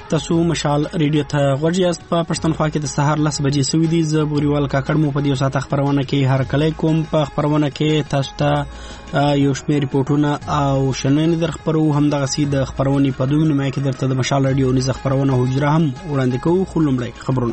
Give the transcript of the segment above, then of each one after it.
تاسو مشال ریډیو ته غوږ یاست. په پښتونخوا کې د سهار 10 بجې سوي دي. زه بوريوال کاکړ مو په دې ساعت خبرونه کې هر کله کوم. په خبرونه کې تاسو ته یو شمېر ریپورتونه او شننې در خبرو. هم دغه سي د خبرونې په دوه نیمه کې درته د مشال ریډیو نيز خبرونه حجره هم وړاندې کوو. خو لومړی خبرونه.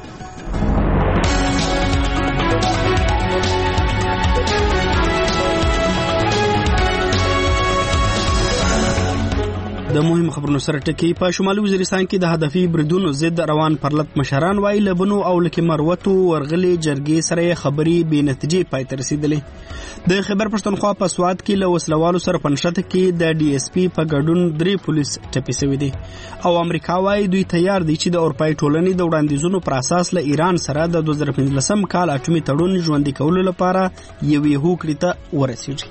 د مهم خبرونو سره ټکی. په شمالي وزیرستان کې د هدفي بریدونو ضد روان پرلط مشران وایي لبنو او لکه مروتو ورغلي جرګې سره خبري بې نتیجې پای ته رسیدلې. د خیبر پښتونخوا په سواد کې له وسلوالو سره پنځته کې د ډي اس پی په ګډون 3 پولیس ټپي شوي دي او امریکا وایي دوی تیار دي چې د اروپای ټولنې د وړاندیزونو پر اساس له ایران سره د 2015 کال اټومي تړون ژوندۍ کولو لپاره یوې هوکړې ته ورسیږي.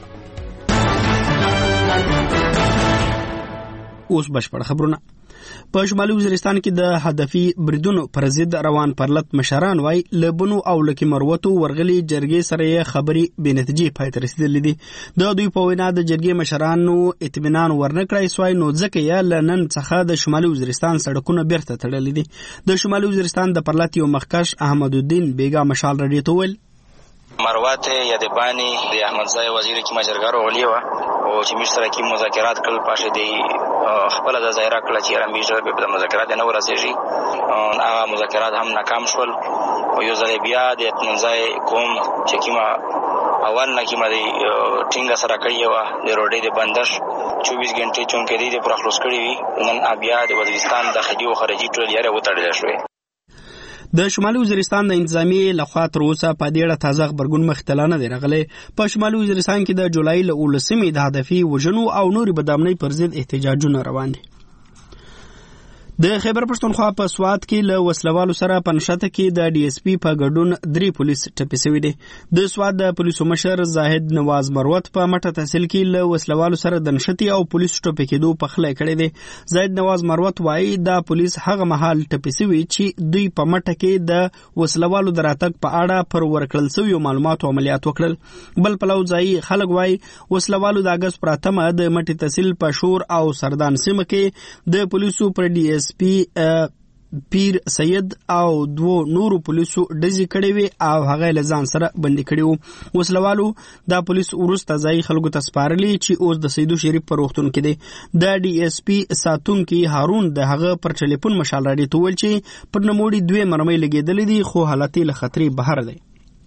اوس بشپړ خبرونه. په شمالي وزیرستان کې د هدفي بریدونو پر ضد روان پرلط مشران وای لبنو او لکه مروتو ورغلي جرګې سره خبري بې نتیجې پای ته رسیدلې دي. د دوی په وینا د جرګې مشرانو اطمینان ورنکړای سوای نو ځکه یا لنن څخه د شمالي وزیرستان سړکونه بیرته تړلې دي. د شمالي وزیرستان د پرلط یو مخکش احمد الدین بیگا مشال رډیو ته ویل مروات یا د بانی د احمد زای وزیر کی ماجرګارو ولي وا او چې مشترک کی مذاکرات کړل پاشه دی خپل د ظاهره کړل چې را میجر به مذاکرات نه ورسېږي. هغه مذاکرات هم ناکام شول او یو ځل بیا د احمد زای کوم چې کیما اول نه کیما دی ټینګه سره کړی و د روډې د بندش 24 غنټې چونکې دی پر خلاص کړی وي. نن بیا د وزیرستان داخلي او خارجي ټول یې وټړل شوې. د شمالي وزیرستان د انتظامی لخوا تر اوسه په دې اړه تازه خبرګون مختلف نه دی راغلی. په شمالي وزیرستان کې د جولای له 19 د هدفي وژنو او نوري بدامنۍ پر ضد احتجاجونه روان دي. د خیبر پښتونخوا په سواد کې له وسلوالو سره پنځته کې د ډي اس پی په ګډون 3 پولیس ټپي شوي دي. د سواد د پولیسو مشر زاهد نواز مروت په مټه تحصیل کې له وسلوالو سره د نشتی او پولیسو ټپي کېدو په خله کړی دی. زاهد نواز مروت وایي دا پولیس هغه مهال ټپي شوي چې دوی په مټه کې د وسلوالو د راتګ په اړه پر ورکړل شویو معلوماتو عملیات وکړل. بل پلو ځای خلک وایي وسلوالو د اگست پر 8 د مټي تحصیل په شور او سردان سیمه کې د پولیسو پر ډي اس پی پیر سید او 2 نورو پولیسو ډزې کړې وي او هغه له ځان سره بندي کړي وو. وسلوالو دا پولیس ورسته ځای خلکو ته سپارلي چې اوس د سیدو شریف پر وختون کې دی. د ډي اس پی ساتونکي هارون د هغه پر ټلیفون مشال راډیو ته ویل چې پر نموړي 2 مرمۍ لګېدلې دي خو حالت له خطرې بهر دی.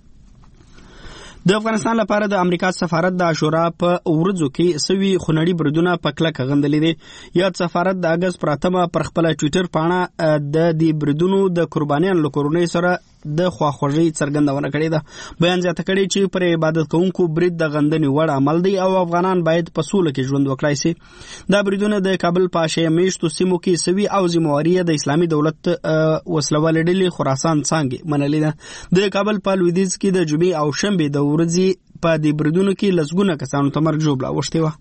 د افغانستان لپاره د امریکا سفارت د عاشورا په ورځو کې سوي خونړي بریدونه په کلکه غندلې دي. یاد سفارت د اگست پر 8 پر خپل ټوئیټر پاڼه د دې بریدونو د قربانیانو له کورنۍ سره د خواخوږي څرګندونه کړې ده. بیان زیاته کړي چې پر عبادت کوونکو برید د غندنې وړ عمل دی او افغانان باید په سوله کې ژوند وکړي سي. دا بریدونه د کابل په شې میشتو سیمو کې سوي او ذمہواری د اسلامي دولت وسلوال ډلې خراسان څنګه منلې ده. د کابل په لویدیځ کې د جمعې او شنبه د ورځې په دې بریدونو کې لسګونه کسانو ته مرګ ژوبله وشته و.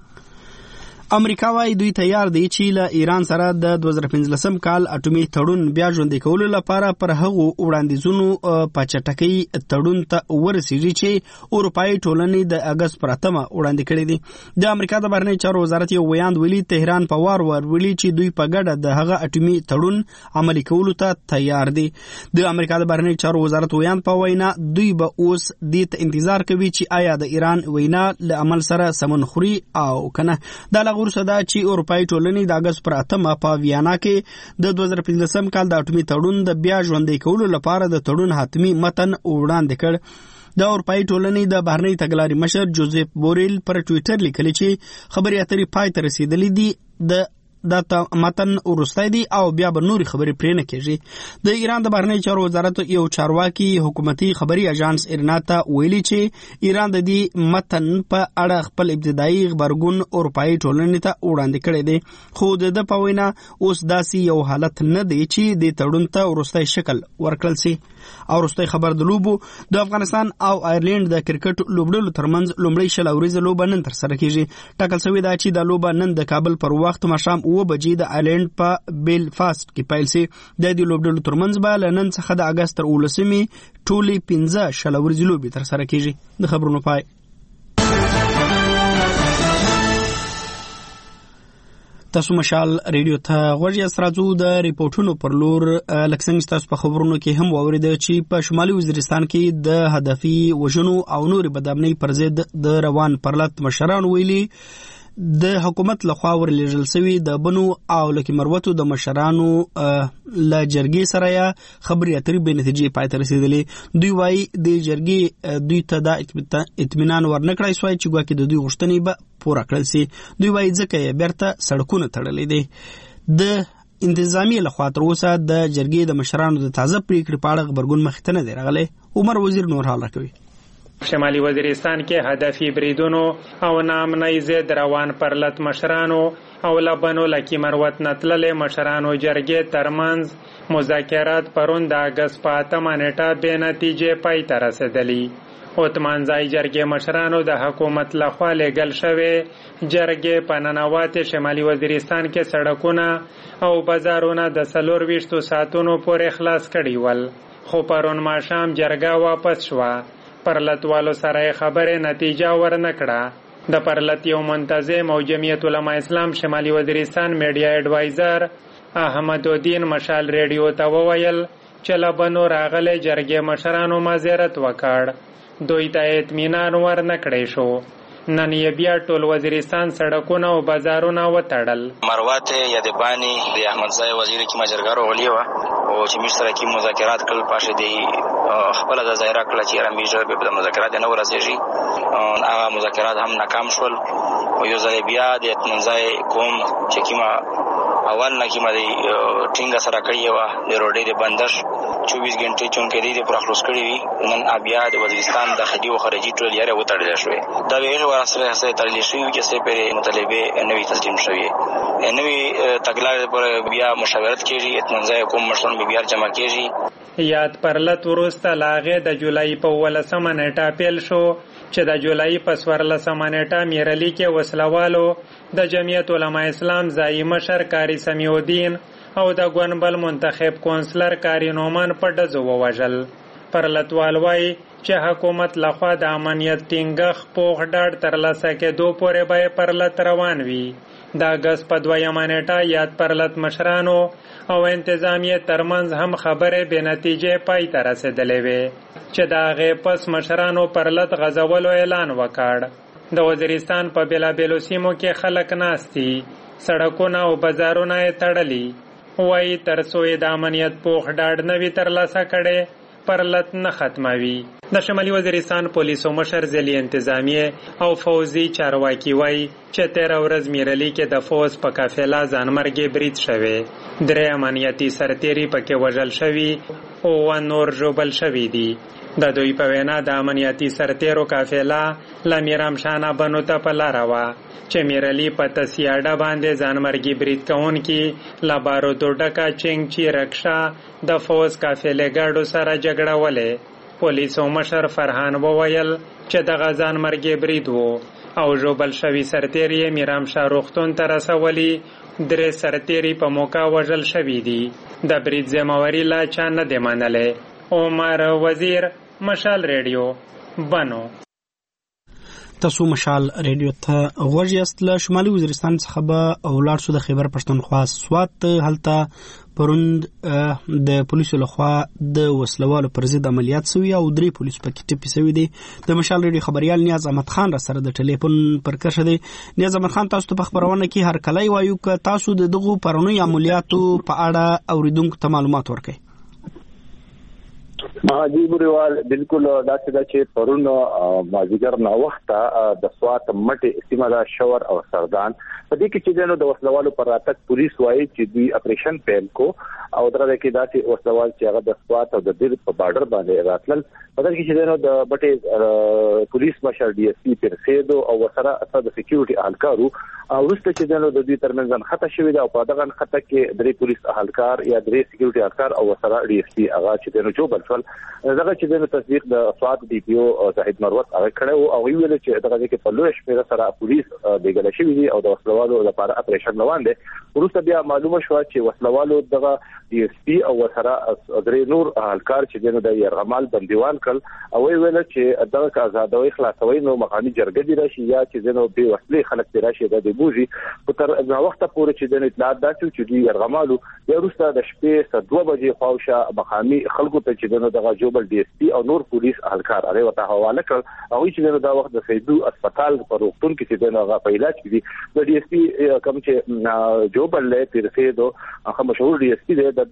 امریکا وايي دوی تیار دي چې له ایران سره د 2015 کال اټومي تړون بیا ژوندۍ کولو لپاره پر هغو وړاندیزونو په چټکۍ تړون ته ورسیږي چې اروپای ټولنې د اگست پر 8 وړاندې کړی دي. د امریکا د بهرنی چارو وزارت یو ویاند ویلي تهران په وار ویلي چې دوی په ګډه د هغه اټومي تړون عملي کولو ته تیار دي. د امریکا د بهرنی چارو وزارت ویاند په وینا دوی به اوس دې ته انتظار کوي چې آیا د ایران وینا له عمل سره سمون خوري او کنه. د ورسره دا چې اروپای ټولنې د اگست پر 8 په ویانا کې د 2015 کال د اټومي تړون د بیا ژوندۍ کولو لپاره د تړون حتمی متن وړاندې کړ. د اروپای ټولنې د بهرنی تګلارې مشر جوزف بوریل پر ټوئیټر لیکلی چې خبري اترې پای ته رسیدلې دي. دا متن ورسته دي او بیا به نوري خبرې پرې نه کېږي. د ایران د بهرنی چارو وزارت یو چارواکي حکومتي خبري اژانس ایرنا ته ویلي چې ایران د دې متن په اړه خپل ابتدایي خبرګون اروپایي ټولنې ته وړاندې کړی دی. خو د په وینا اوس داسې یو حالت نه دی چې د تړون ته ورسته شکل ورکړل شي. او وروستۍ خبر د لوبو د افغانستان او آیرلند د کرکټ لوبډلو ترمنځ لومړی شل اوريزه لوبه نن تر سره کیږي. ټاکل شوی دا چې د لوبه نن د کابل پر وخت ماښام 9 بجې د آیرلند په بیلفاست کې پیل شي. د دې لوبډلو ترمنځ به نن څخه د اگست تر 19 ټولې 15 شل اوريزه لوبې تر سره کیږي. د خبرونو پای تاسو مشال ریډیو ته غوږ یاست. راځو د ریپورتونو پر لور. لکه څنګه تاسو په خبرونو کې هم واوریدل چې په شمالي وزیرستان کې د هدفي وژنو او نورې بدامنۍ پر ضد د روان پرلط مشران ویلي د حکومت لخوا ورلېږل شوي د بنو او لکه مروتو د مشرانو له جرګې سره یا خبرې اترې بې نتیجې پای ته رسېدلې. دوی وایي د جرګې دوی ته دا اطمینان ورنکړای سوی چې ګواکې د دوی غوښتنې به پوره کړل سي. دوی وایي ځکه یې بیرته سړکونه تړلي دي. د انتظامیې لخوا تر اوسه د جرګې د مشرانو د تازه پریکړې په اړه غبرګون مخې ته نه دی راغلی. عمر وزیر نور حال راکوي. شمالي وزیرستان کې هدفي بریدونو او ناامنۍ ضد روان پرلط مشرانو او لبنو لکي مروت نتللې مشرانو جرګې ترمنځ مذاکرات پرون د اګست په 8 نیټه بې نتیجې پای ته رسېدلي. اوتمانځای جرګې مشرانو د حکومت لخوا لېږل شوې جرګې په ننواتې شمالي وزیرستان کې سړکونه او بازارونه د 24 ساعتونو پورې خلاص کړي ول، خو پرون ماښام جرګه واپس شوه. پرلطوالو سره خبره نتیجه ورنکړه. د پرلط یو منتظم او جمعیت علماء اسلام شمالي وزیرستان میډیا ایڈوایزر احمد الدین مشال ریډیو ته وویل چې لبنو راغله جرګې مشرانو معذرت وکړ، دوی ته اطمینان ورنکړی شو. نن یې بیا ټول وزیرستان سړکونه او بازارونه وتړل. مروت یادبانی د احمدزای وزیر کی ماجرګارو ولي وا او چې موږ سره کې مذاکرات کول پاشه دی خپل د ظاهره کړ چې رامیږي به د مذاکرات نه ورسېږي. هغه مذاکرات هم ناکام شول او یو ځل بیا د احمدزای کوم چې کیما اول نه کیما دی ټینګه سره کړی و د روډې د بندش 24 غنټې چونکې دی پر خلاص کړی وي. نن بیا د وزیرستان داخلي او خارجي ټول یاره وتړل شوې. دا ویل ورسره سره تړل شوی چې سه پر مطالبه نوې تسلیم شوی. نوې تګلارې پر بیا مشاورت کیږي، اطمینان کوم مشران بیا جمع کیږي. یاد پرلط وروسته لاغه د جولای په 18 نیټه پیل شو چې د جولای په 14 نیټه میرلی کې وسلوالو د جمعیت علماء اسلام ځای مشر کاری سمیع الدین او د ګونبل منتخب کونسلر کاری نومان په ډزو ووژل. پرلطوال وایي چې حکومت لخوا د امنیت ټینګښ پوخ ډاډ ترلاسه کېدو پورې به پرلط روان وي. د اګست په 2 نیټه یاد پرلط مشرانو او انتظامیه ترمنځ هم خبرې بې نتیجې پای ته رسېدلې وې چې د هغې پس مشرانو پرلط غځولو اعلان وکړ. د وزیرستان په بېلابېلو سیمو کې خلک ناست دي، سړکونه او بازارونه یې تړلي. وایي تر څو یې د امنیت پوخ ډاډ نه وي ترلاسه کړی پرلط نه ختموي. د شمالي وزیرستان پولیسو مشر ضلعي انتظامیه او فوزي چارواکي وایي چې 13 ورځ میرلی کې د فوز په قافله ځانمرګي برید شوی، 3 امنیتي سرتیري پکې وژل شوي او نور ژوبل شوي دي. د دوی په وینا د امنیتي سرتیرو قافله له میرامشانه بنو ته په لاره وه چې میرلی په تسیاډه باندې ځانمرګي برید کوونکي له بارودو ډکه چینګچي رکشه د فوز قافلې ګاډو سره جګړه ولې. پولیسو مشر فرحان وویل چې دغه ځانمرګي برید وو او ژوبل شوي سرتیري میرامشاه روغتون ته رسولي. 3 سرتیري په موقع وژل شوي دي. د برید ذمہواري لا چا نه دی منلی. عمر وزیر، مشال ریډیو، بنو. تاسو مشال ریډیو ته غوږ یاست. له شمالي وزیرستان څخه به ولاړ شو د خیبر پښتونخوا سوات. هلته پروند د پولیسو لخوا د وسلوالو پر ضد عملیات شوي او 3 پولیس پکې ټپي شوي دي. د مشال ریډیو خبریال نیاز احمد خان را سره د ټلیفون پر کرښه دی. نیاز احمد خان، تاسو ته په خبرونه کې هر کله وایو که تاسو د دغو پرونیو عملیاتو په اړه اوریدونکو ته معلومات ورکړئ. جی بریوال، بالکل داسې ده چې پرون مازدیګر ناوخته د سوات مټې سیمه دا شور او سردان په دې کې چې د وسلوالو پر راتګ پولیس وایي چې دوی اپریشن پیل کو او درته کې داسې وسلوال چې هغه د سوات او د دیر په بارډر باندې راتلل. په دې کې چې د مټې پولیس مشر ډي اس پي پرسیدو او سره د سکیورټي اهلکارو او وروسته چې د دوی ترمنځ خطا شوې ده او په دغه خطا کې 3 پولیس اهلکار یا 3 سکیورټي اهلکار او سره ډي اس پي هغه چې د جوبل شول دغه چې د تصدیق د سواد ډي پی او زاهد مروت هغه کړه او ویل چې دغه کې په لوی شمېر سره پولیس د ګل شوی دي او د وسلوالو لپاره اپریشن روان دي. وروسته بیا معلومه شو چې وسلوالو دغه ډي اس پی او سره درې نور اهلکار چې د یرغمال بندیوان کړ او ویل چې دغه آزادوي خلاصوي نو مقامي جرګه دی راشي یا چې زنو به وسلې خلک دی راشي د بوزي په تر وخت پورې چې د اطلاعات داسې چې دی یرغمالو یا وروسته د شپې 2 بجې خواوشه مقامي خلکو ته چې دغه جوبل ډي اس پی او نور پولیس اهلکار هغه وته حواله کړ او چې دا وخت د سیدو هسپتال په روغتون کې چې دغه په علاج کې دي د ډي اس پی کوم چې جوبل له پیرسیدو هغه مشهور ډي اس پی د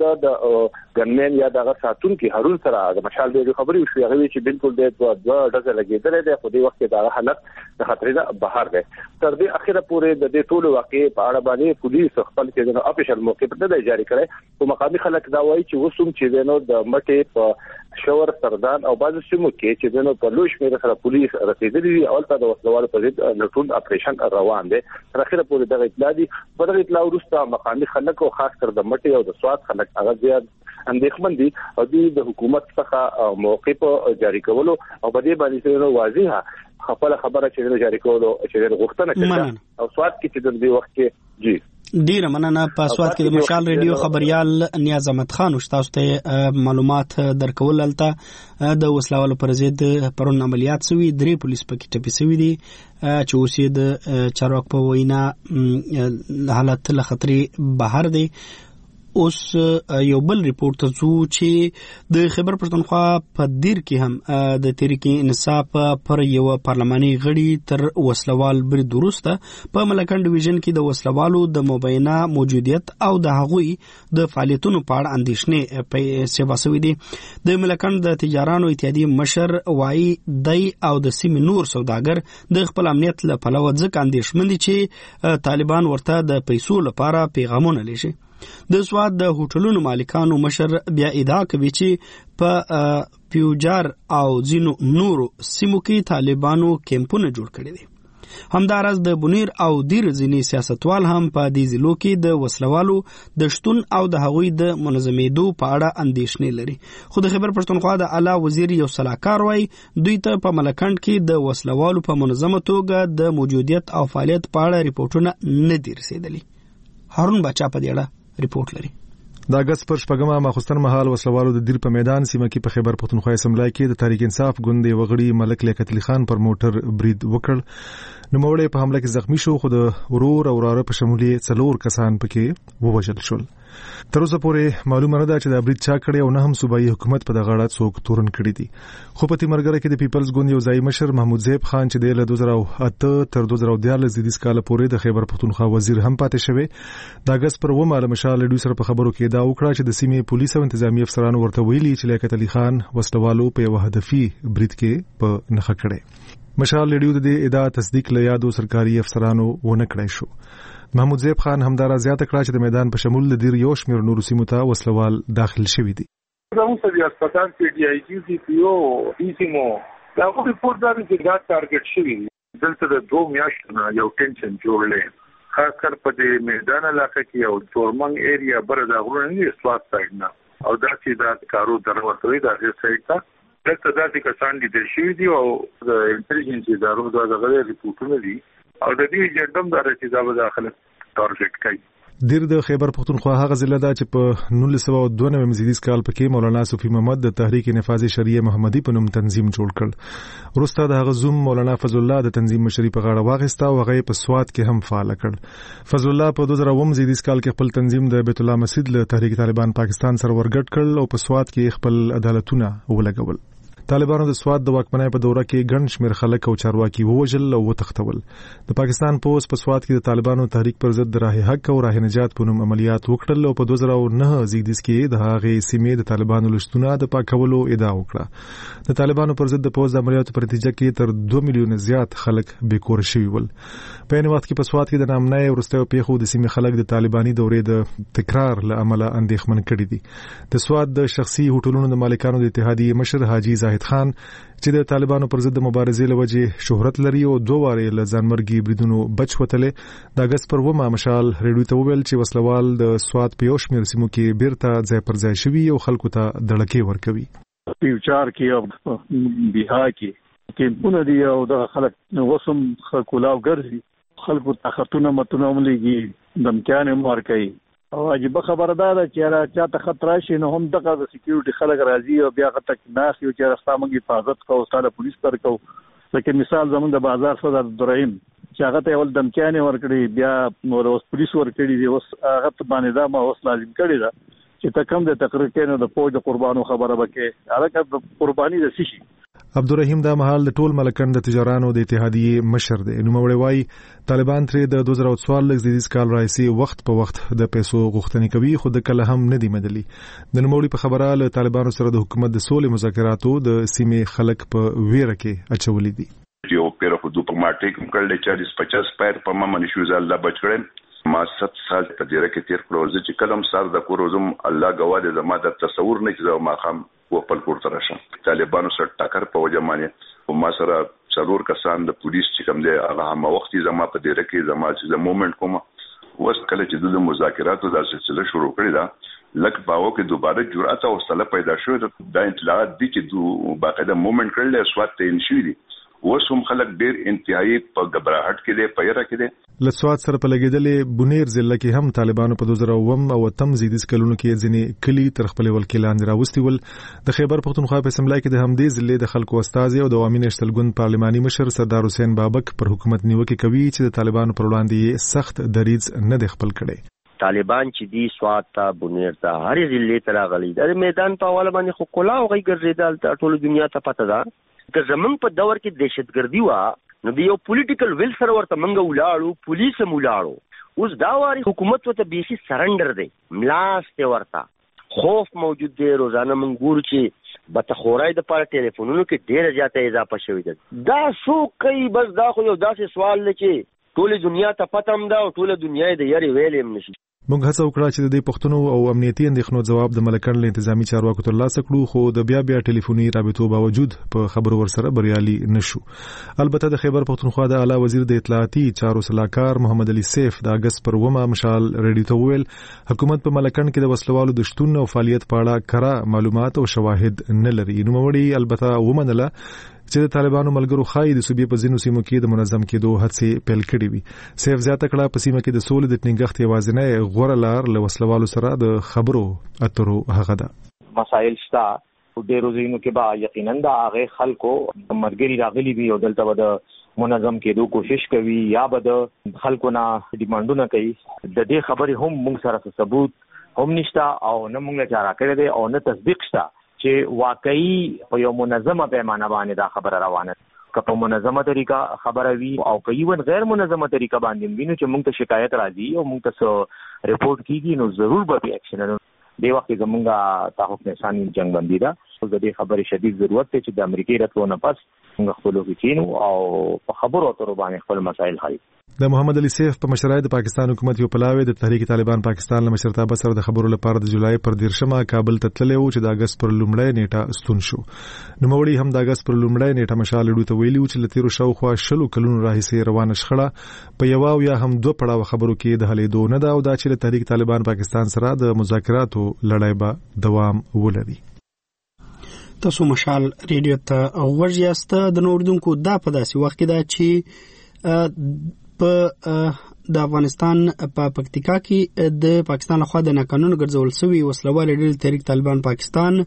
ګنمن یا دغه ساتون کې هارون سره د مشال د خبرې شو هغه چې بالکل د دوه ډزه لګیدل دي په دې وخت کې دا حالت د خطر نه بهر دی. تر دې اخیره پورې د دې ټولو واقعي په اړه باندې پولیس خپل کې د اپیشل موقع په دې جاری کړي او مقامي خلک دا وایي چې وسوم چې نو د مټې په شور سردان او بعض سیمو کې چې نو په لوی شمېر سره پولیس رسیدلي دي او تل د وسلوالو په ضد لټون اپریشن روان دي. تر اخیره پورې دغه اطلاع دي په دغه اطلاع وروسته مقامي خلک او خاص کر د مټې او د سواد خلک هغه زیات اندېښمن دي او د حکومت څخه موقف جاری کولو او په دې باندې واضحه خبره چې جاری کولو چې غوښتنه کوي او سواد کې چې د دې وخت کې جی ډیره مننه. په سواد کې د مشال ریډیو خبريال نیاز احمد خان تاسو ته معلومات درکول. البته د وسلوالو پر ضد پرون عملیات شوی 3 پولیس پکې ټپي شوی دي چې اوسې د چارواک په وینا حالت له خطرې بهر دی. اوس یو بل ریپورت ته چې د خیبر پښتونخوا په دیر کې هم د تحریک انصاف پر یو پارلماني غړي تر وسلوال برید وروسته په ملکن ډیویژن کې د وسلوالو د مبینه موجودیت او د هغوی د فعالیتونو په اړه اندېښنې پیدا شوې دي. د ملکن د تجارانو اتحادیې مشر وایي دی او د سیمې نور سوداګر د خپل امنیت له پلوه ځکه اندېښمن دي چې طالبان ورته د پیسو لپاره پیغامونه لېږي. د سواد د هوټلونو مالکانو مشر بیا ادعا کوي چې په پیوجار او ځینو نورو سیمو کې طالبانو کیمپونه جوړ کړي دي. همدارس د بنیر او دیر ځینی سیاستوال هم په دې ضلعو کې د وسلوالو د شتون او د هغوی د منظمېدو په اړه اندېښنې لري. خو د خیبر پښتونخوا د اعلی وزیر یو سلاکار وایي دوی ته په ملکند کې د وسلوالو په منظمه توګه د موجودیت او فعالیت په اړه ریپورتونه نه دي رسیدلي. هارون بچا په دې اړه ریپورت لري. د اگست پر شپږمه ماخوستن مهال وسلوالو د دیر په میدان سیمه کې په خیبر پښتونخوا اسمبلی کې د تحریک انصاف ګوند وغړي ملک لیاقت علي خان پر موټر برید وکړ. نوموړی په حمله کې زخمی شو خو د ورور او وراره په شمول 4 کسان پکې ووژل شول. تر اوسه پورې معلومه نه ده چې دا برید چا کړی او نه هم صوبایي حکومت په دغه اړه څوک تورن کړی دي. خو په تیمرګره کې د پیپلز ګوند یو ځای مشر محمود زیب خان چې د 2008 تر 2014 کال پورې د خیبر پښتونخوا وزیر هم پاتې شوی د اگست پر ومه له مشال ډیو سره په خبرو کې دا وکړه چې د سیمې پولیس او انتظامی افسرانو ورته ویلي چې لیاقت علي خان وسلوالو په یو هدفي برید کې په نخښه کړي. مشال ډیو د دې ادعا تصدیق له یادو سرکاري افسرانو ونه کړی شو. محمود زیب خان همدارا زیاته کړه چې د میدان په شمول د دیر یو شمېر نورو سیمو ته وسلوال داخل شوي دي. زموږ په هسپتال کې ډي آی جی سی پی او ډي سیمو دا خو ریپورت دا چې دا ټارګټ شوی دلته د 2 میاشتو نه یو ټینشن جوړلې خاص کر په دې میدان علاقه کې او تورمنګ ایریا بر دا غوړنی اسواد سایډ نه او دا چې دا کارو درورتوي دا هي سایډ ته دلته دا چې کسان دي د شوی دي او د انټيليجنس ادارو دا غوړي ریپورتونه دي او د دې جډم دا چې دا به داخله ټارګټ کوي. دیر د خیبر پښتونخوا هغه ضلع ده چې په 1992 مزیدیز کال پکې مولانا صوفي محمد د تحریک نفاذ شریعه محمدي په نوم تنظیم جوړ کړ. وروسته د هغه زوم مولانا فضل الله د تنظیم مشري په غاړه واغسته او هغه په سواد کې هم فعال کړ. فضل الله په 2009 مزیدیز کال کې خپل تنظیم د بیت الله مسجد له تحریک طالبان پاکستان سره ورګډ کړ او په سواد کې خپل عدالتونه ولګول. طالبانو د سواد د واکمنۍ په دوره کې ګڼ شمېر خلک او چارواکي ووژل او وتښتول. د پاکستان پولیس په سواد کې د طالبانو تحریک پر ضد راه حق او راه نجات په نوم عملیات وکړل او په 2009 زیږدیز کې د هغې سیمې د طالبانو لشتونه د پاکولو ادعا وکړه. د طالبانو پر ضد د پولیس عملیاتو په نتیجه کې تر 2 میلیون زیات خلک بیکور شوي ول. په یوه وخت کې په سواد کې د نامنۍ وروستیو پیښو د سیمې خلک د طالباني دورې د تکرار له امله اندېښمن کړي دي. د سواد د شخصي هوټلونو د مالکانو د اتحادیې مشر حاجی زاهد خان چې د طالبانو پر ضد مبارزې لوجه شهرت لري او 2 واره له ځانمرګي بریدونو بچ وتلې د اگست پر ومه مشال ریډیو ته وویل چې وسلوال د سواد په یو شمېر سیمو کې بیرته ځای پر ځای شوي او خلکو ته دړکې ورکوي. پیوچار کې او بها کې پونه دی او د خلک وسم کولاو ګرځي خلکو تخطونه متونه مليږي دمکان مور کوي او عجیب خبره ده چې چاته خطر راشي نو هم دغه د سکیورټي خلک راځي او بیا غتک ناس یو چې راستا موږ حفاظت کوو ستاره پولیس پر کوو لکه مثال زمونږ د بازار صدر درهم چې هغه ته ول دمکان ورکړي بیا نور اوس پولیس ورکړي دی اوس هغه باندې دا ما اوس لازم کړی دا چې تکم د تقریر کینو د فوج قربانو خبره وکړي هغه قرباني د سشي عبدالرحیم دا مهال د ټول ملکند د تجارانو د اتحادیې مشر دی نو مړی وای طالبان ترې د 2014 زیدیز کال راځي وخت په وخت د پیسو غوښتنې کوي خو د کله هم نه دی مدلي د نوموړي په خبره له طالبانو سره د حکومت د سولې مذاکراتو د سیمې خلک په ویره کې اچولې دي یو پیر خو د پماټیک کړل 40-50 پیر په ممن شو الله بچ کړم ما 7 سال په دې کې تیر کړو چې کلم سر د کوروزم الله غواړي زما د تصور نه چې ما خام و خپل کور ته راشم طالبانو سره ټاکر په وجه باندې او ما سره څلور کسان د پولیس چې کوم دی هغه هم وخت زما په دې کې زما چې مومنت کوم وس کله چې د مذاکراتو د سلسله شروع کړی دا لکه باو کې دوباره جرأت او حوصله پیدا شوه د اطلاعات دي چې باقاعده مومنت کړل سوات ته انشوري وسوم خلک ډیر انتهایی په غبرهټ کې دي پیره کې دي لسوات سره په لګیدلې بونیر ضلع کې هم طالبانو په 2009 او تم زیدیز کلونو کې ځینې کلی تر خپل وکیلان راوستي ول د خیبر پختونخوا په اسمبلی کې د همدې ضلع د خلکو استازي او د عوامي نشتلګون پارلماني مشر سردار حسین بابک پر حکومت نیوکه کوي چې د طالبانو پر وړاندې سخت دریځ نه دی خپل کړی طالبان چې دی سوات ته بونیر ته هر ضلع ته راغلي د میدان په حواله باندې خو کولا او غي ګرځیدل ټول دنیا ته پته ده که زمونږ په دور کې دهشتګردي وا نو د یو پولیټیکل ویل سره ورته منګه ولاړو پولیس هم ولاړو اوس دا واري حکومت ته بیخي سرندر دی ملاسته ورته خوف موجود دی روزانه موږ ګورو چې بتخورای د پاره ټلیفونونو کې ډېر زیاته اضافه شوې ده دا شو کوي بس دا خو یو داسې سوال دی چې ټول دنیا ته پته هم ده او ټول دنیا د یاري ویلې هم نشي موږ هڅه وکړه چې د دې پښتنو او امنیتي اندېښنو ځواب د ملکن له انتظامی چارواکو ترلاسه کړو خو د بیا ټلیفوني رابطو باوجود په خبرو ورسره بریالي نشو البته د خیبر پختونخوا د اعلی وزیر د اطلاعاتي چارو سلاکار محمد علي سیف د اگست پر ومه مشال ریډیو ته ویل حکومت په ملکن کې د وسلوالو د شتون او فعالیت په اړه کره معلومات او شواهد نه لري نو مړی البته ومنله چې د طالبانو ملګرو خای د صوبې په ځینو سیمو کې د منظم کېدو هڅې پیل کړې وي سیف زیاته کړه په سیمه کې د سولې د ټینګښت یوازینی غوره لار له وسلوالو سره د خبرو اترو هغه ده مسائل شته ډېرو ځینو کې به یقینا د هغه خلکو مرګري راغلي وي او دلته به د منظم کېدو کوشش کوي یا به د خلکو نه ډیمانډونه کوي د دې خبرې هم موږ سره ثبوت هم نشته او نه موږ چاره کړی دی او نه تصدیق شته چې واقعي په یو منظمه پیمانه باندې دا خبره روانه که په منظمه طریقه خبره وي او که یو غیر منظمه طریقه باندې وینو چې موږ ته شکایت راځي او موږ ته ریپورت کیږي نو ضرور به اکشن دی وخت زمونږه تحقیق نشانی جنگ بندي ده او د دې خبرې شدید ضرورت دی چې د امریکای راتلو نه پس موږ خپل وکینو او په خبرو اترو باندې خپل مسایل حل د محمد علي سیف په مشرۍ د پاکستان حکومت یو پلاوی د تحریک طالبان پاکستان له مشرتابه سره د خبرو لپاره د جولای پر 13 کابل ته تللی و چې د اگست پر لومړۍ نیټه ستون شو نو موري هم د اگست پر لومړۍ نیټه مشال لډو ته ویلي چې لتیرو شاوخوا شلو کلونو راهیسې روانه شخړه په یو یا هم دوه پړاو خبرو کې د هلې نه دا او دا چې تحریک طالبان پاکستان سره د مذاکراتو لړۍ به دوام ولري تاسو مشال ریډیو ته ورجاست د نوردونکو دا په داسې وخت کې دا چې په د افغانستان په پکتیکا کې د پاکستان لخوا د ناقانونه ګرځول شوی وسلوال ډلې تحریک طالبان پاکستان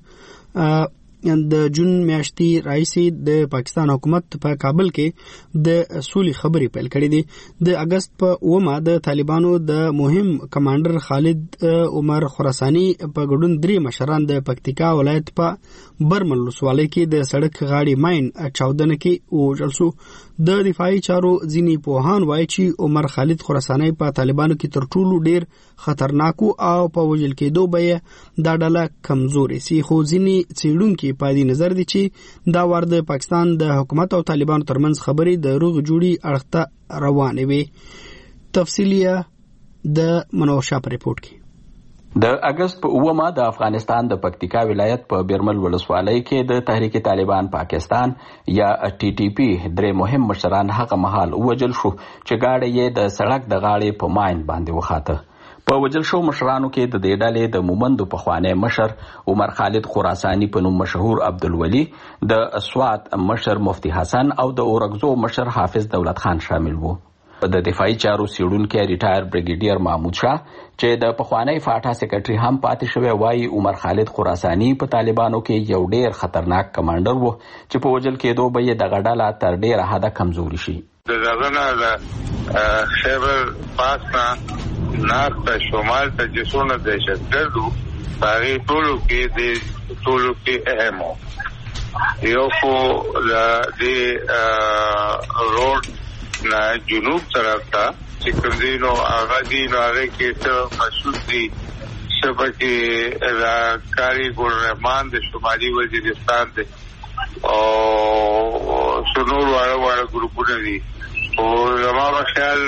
د جون میاشتې راځي د پاکستان حکومت په کابل کې د سولې خبرې پیل کړې دي د اگست په اومه د طالبانو د مهم کمانډر خالد عمر خراسانی په ګډون درې مشران د پکتیکا ولایت په برمل ولسوالۍ کې د سړک غاړې ماین چاودنه کې وژل شو د دفاعي چارو ځینې پوهان وایي چې عمر خالد خراسانی په طالبانو کې تر ټولو ډیر خطرناک او په وژل کېدو به دا ډله کمزوري سي خو ځینې څېړونکي په دې نظر دي چې دا وار د پاکستان د حکومت او طالبانو ترمنځ خبرې د روغ جوړي اړخته روانې وي تفصیلیه د منوشا پر ریپورت کې د اگست په اومه د افغانستان د پکتیکا ولایت په بیرمل ولسوالۍ کې د تحریک طالبان پاکستان یا ټي ټي پی درې مهم مشران هغه مهال وژل شو چې گاډي یې د سړک د غاړې په ماین باندې وخاته په وجل شو مشرانو کې د دې ډلې د مومندو پخوانی مشر عمر خالد خراساني په نوم مشهور عبدالولي، د سوات مشر مفتی حسن او د اورګزو مشر حافظ دولت خان شامل وو. د دفاعي چارو څیړونکی ریټایر بریګیډیر محمود شاه چې د پخوانی فاټا سیکرټري هم پاتې شوی وایي عمر خالد خراساني په طالبانو کې یو ډیر خطرناک کمانډر وو چې په وجل کېدو به یې دغه ډله تر ډیره حده کمزوري شي. دغه نه خیبر پاس نه ناس ته شمال ته جسونه دهشتګردو هغې ټولو کې اهم وو. یو خو د روډ نه جنوب طرف ته چې کوم دی نو هغه دی نو هغې کې څه مشهور دي څه پکې د کاري ګل رحمان د شمالي وزیرستان دی او څو نور واړه ګروپونه دي. او زما په خیال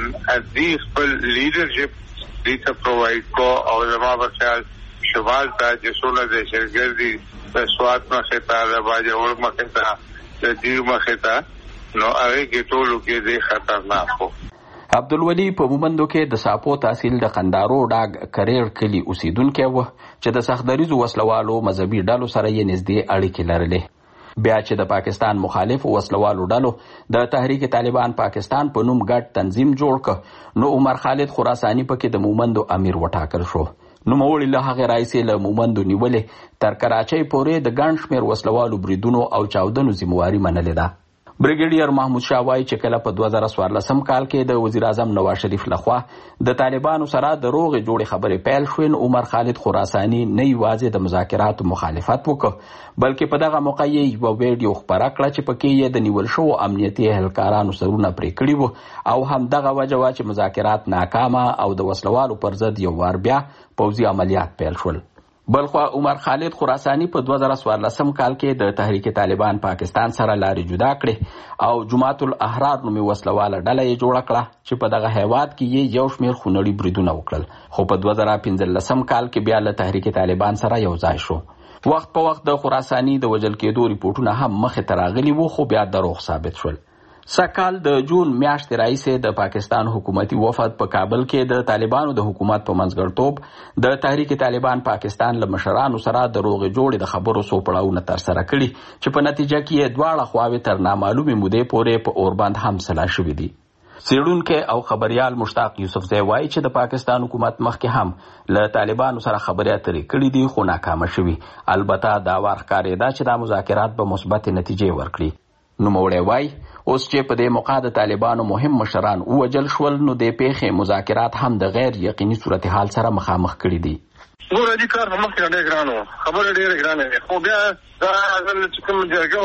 دې خپل لیډرشپ دې ته پرووایډ کو او زما په خیال شمال ته جسونه دهشتګرد دي د سوات مخې ته د باجوړ مخې ته د دیر مخې ته نو هغه کې ټولو کې دې خطرناک وو. عبدالولي په مومندو کې د ساپو تحصیل د قندارو ډاګ کریر کلي اوسیدونکی و چې د سختدریزو وسلوالو مذهبي ډلو سره یې نږدې اړیکې لرلې. بیا چې د پاکستان مخالف وسلوالو ډلو د تحریک طالبان پاکستان په نوم ګډ تنظیم جوړ ک نو عمر خالد خراساني پکې د مومندو امیر وټاکل شو. نوموړي له هغې راهیسې له مومندو نیولې تر کراچۍ پورې د ګڼ شمېر وسلوالو بریدونو او چاودنو ذمهواري منلې ده. بریګیډیر محمود شاه وایي چې کله په 2014 کال کې د وزیر اعظم نواز شریف لخوا د طالبانو سره د روغې جوړې خبرې پیل شوې، عمر خالد خراساني نه یوازې د مذاکراتو مخالفت وکړ بلکې په دغه موقع یې یوه ویډیو خپره کړه چې پکې یې د نیول شوو امنیتي اهلکارانو سرونه پرې کړي وو او همدغه وجه وه چې مذاکرات ناکامه او د وسلوالو پر ضد یو وار بیا پوځي عملیات پیل شول. بلخوا عمر خالد خراساني په 2014 کال کې د تحریک طالبان پاکستان سره لارې جدا کړې او جماعت الاحرار نومې وسلواله ډله یې جوړه کړه چې په دغه هیواد کې یې یو شمېر خونړي بریدونه وکړل، خو په 2015 کال کې بیا له تحریک طالبان سره یو ځای شو. وخت په وخت د خراساني د وژل کېدو ریپورټونه هم مخې ته راغلي وو خو بیا دروغ ثابت شول. سکال د جون میاشتې راهیسې د پاکستان حکومتي وفد په کابل کې د طالبانو د حکومت په منځګړیتوب د تحریک طالبان پاکستان له مشرانو سره د روغې جوړې د خبرو څو پړاوونه ترسره کړي چې په نتیجه کې یې دواړه خواوې تر نامعلومې مودې پورې په اوربند هم سلا شوي دي. څېړونکی او خبریال مشتاق یوسفزی وایي چې د پاکستان حکومت مخکې هم له طالبانو سره خبرې اترې کړي دي خو ناکامه شوي. البته دا وار ښکارېده چې دا مذاکرات به مثبتې نتیجې ورکړي. نوموړی وایي اوس چې په دې موقع د طالبانو مهم مشران ووژل شول نو د پیښې مذاکرات هم د غیر یقیني صورتحال سره مخامخ کړي دي. ګوره دې کار په مخکې ډېر ګران وو، خبره ډېره ګرانه وې، خو بیا دا ځل چې کوم جرګه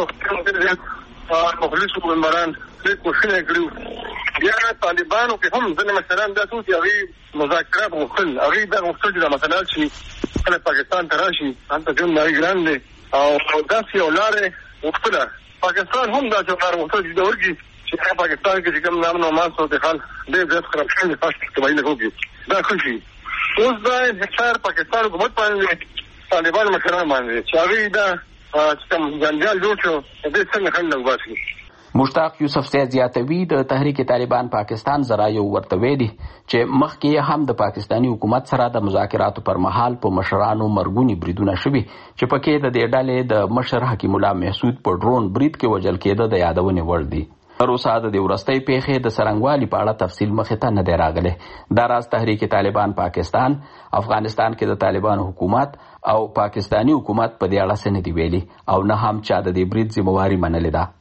وه مخلصو ممبران ډېر کوښښونه یې کړي وو. بیا طالبانو کې هم ځینې مشران داسې وو چې هغوی مذاکرات غوښتل، هغوی دا غوښتل چې دا مسله حل شي، کله پاکستان ته راشي، هلته ژوند د هغوی ګران دی او داسې یو لارې غوښتله. پاکستان هم دا چې کار غوښتل چې دا ورګي چې پاکستان کې چې کوم امن او امان صورتحال ډېر زیات خراب شوی دی، تاسو اجتماعي نه وکړي دا ښه شي. اوس دا انحصار پاکستان حکومت باندې طالبان مشران باندې چې هغوی دا چې کوم جنجال جوړ شو دې څنګه حل وباسي. مشتاق یوسفزی زیاتوي د تحریک طالبان پاکستان ذرایعو ورته ویلي چې مخکې هم د پاکستاني حکومت سره د مذاکراتو پر مهال په مشرانو مرګوني بریدونه شوي چې پکې د دې ډلې د مشر حکیم الله محسود په ډرون برید کې وژل کېده د یادونې وړ دي. تر اوسه د دې وروستۍ پیښې د څرنګوالي په اړه تفصیل مخې ته نه دی راغلی. دا راز تحریک طالبان پاکستان افغانستان کې د طالبانو حکومت او پاکستاني حکومت په دې اړه څه نه دي ویلي او نه هم چا د دې برید ذمهواري منلې ده.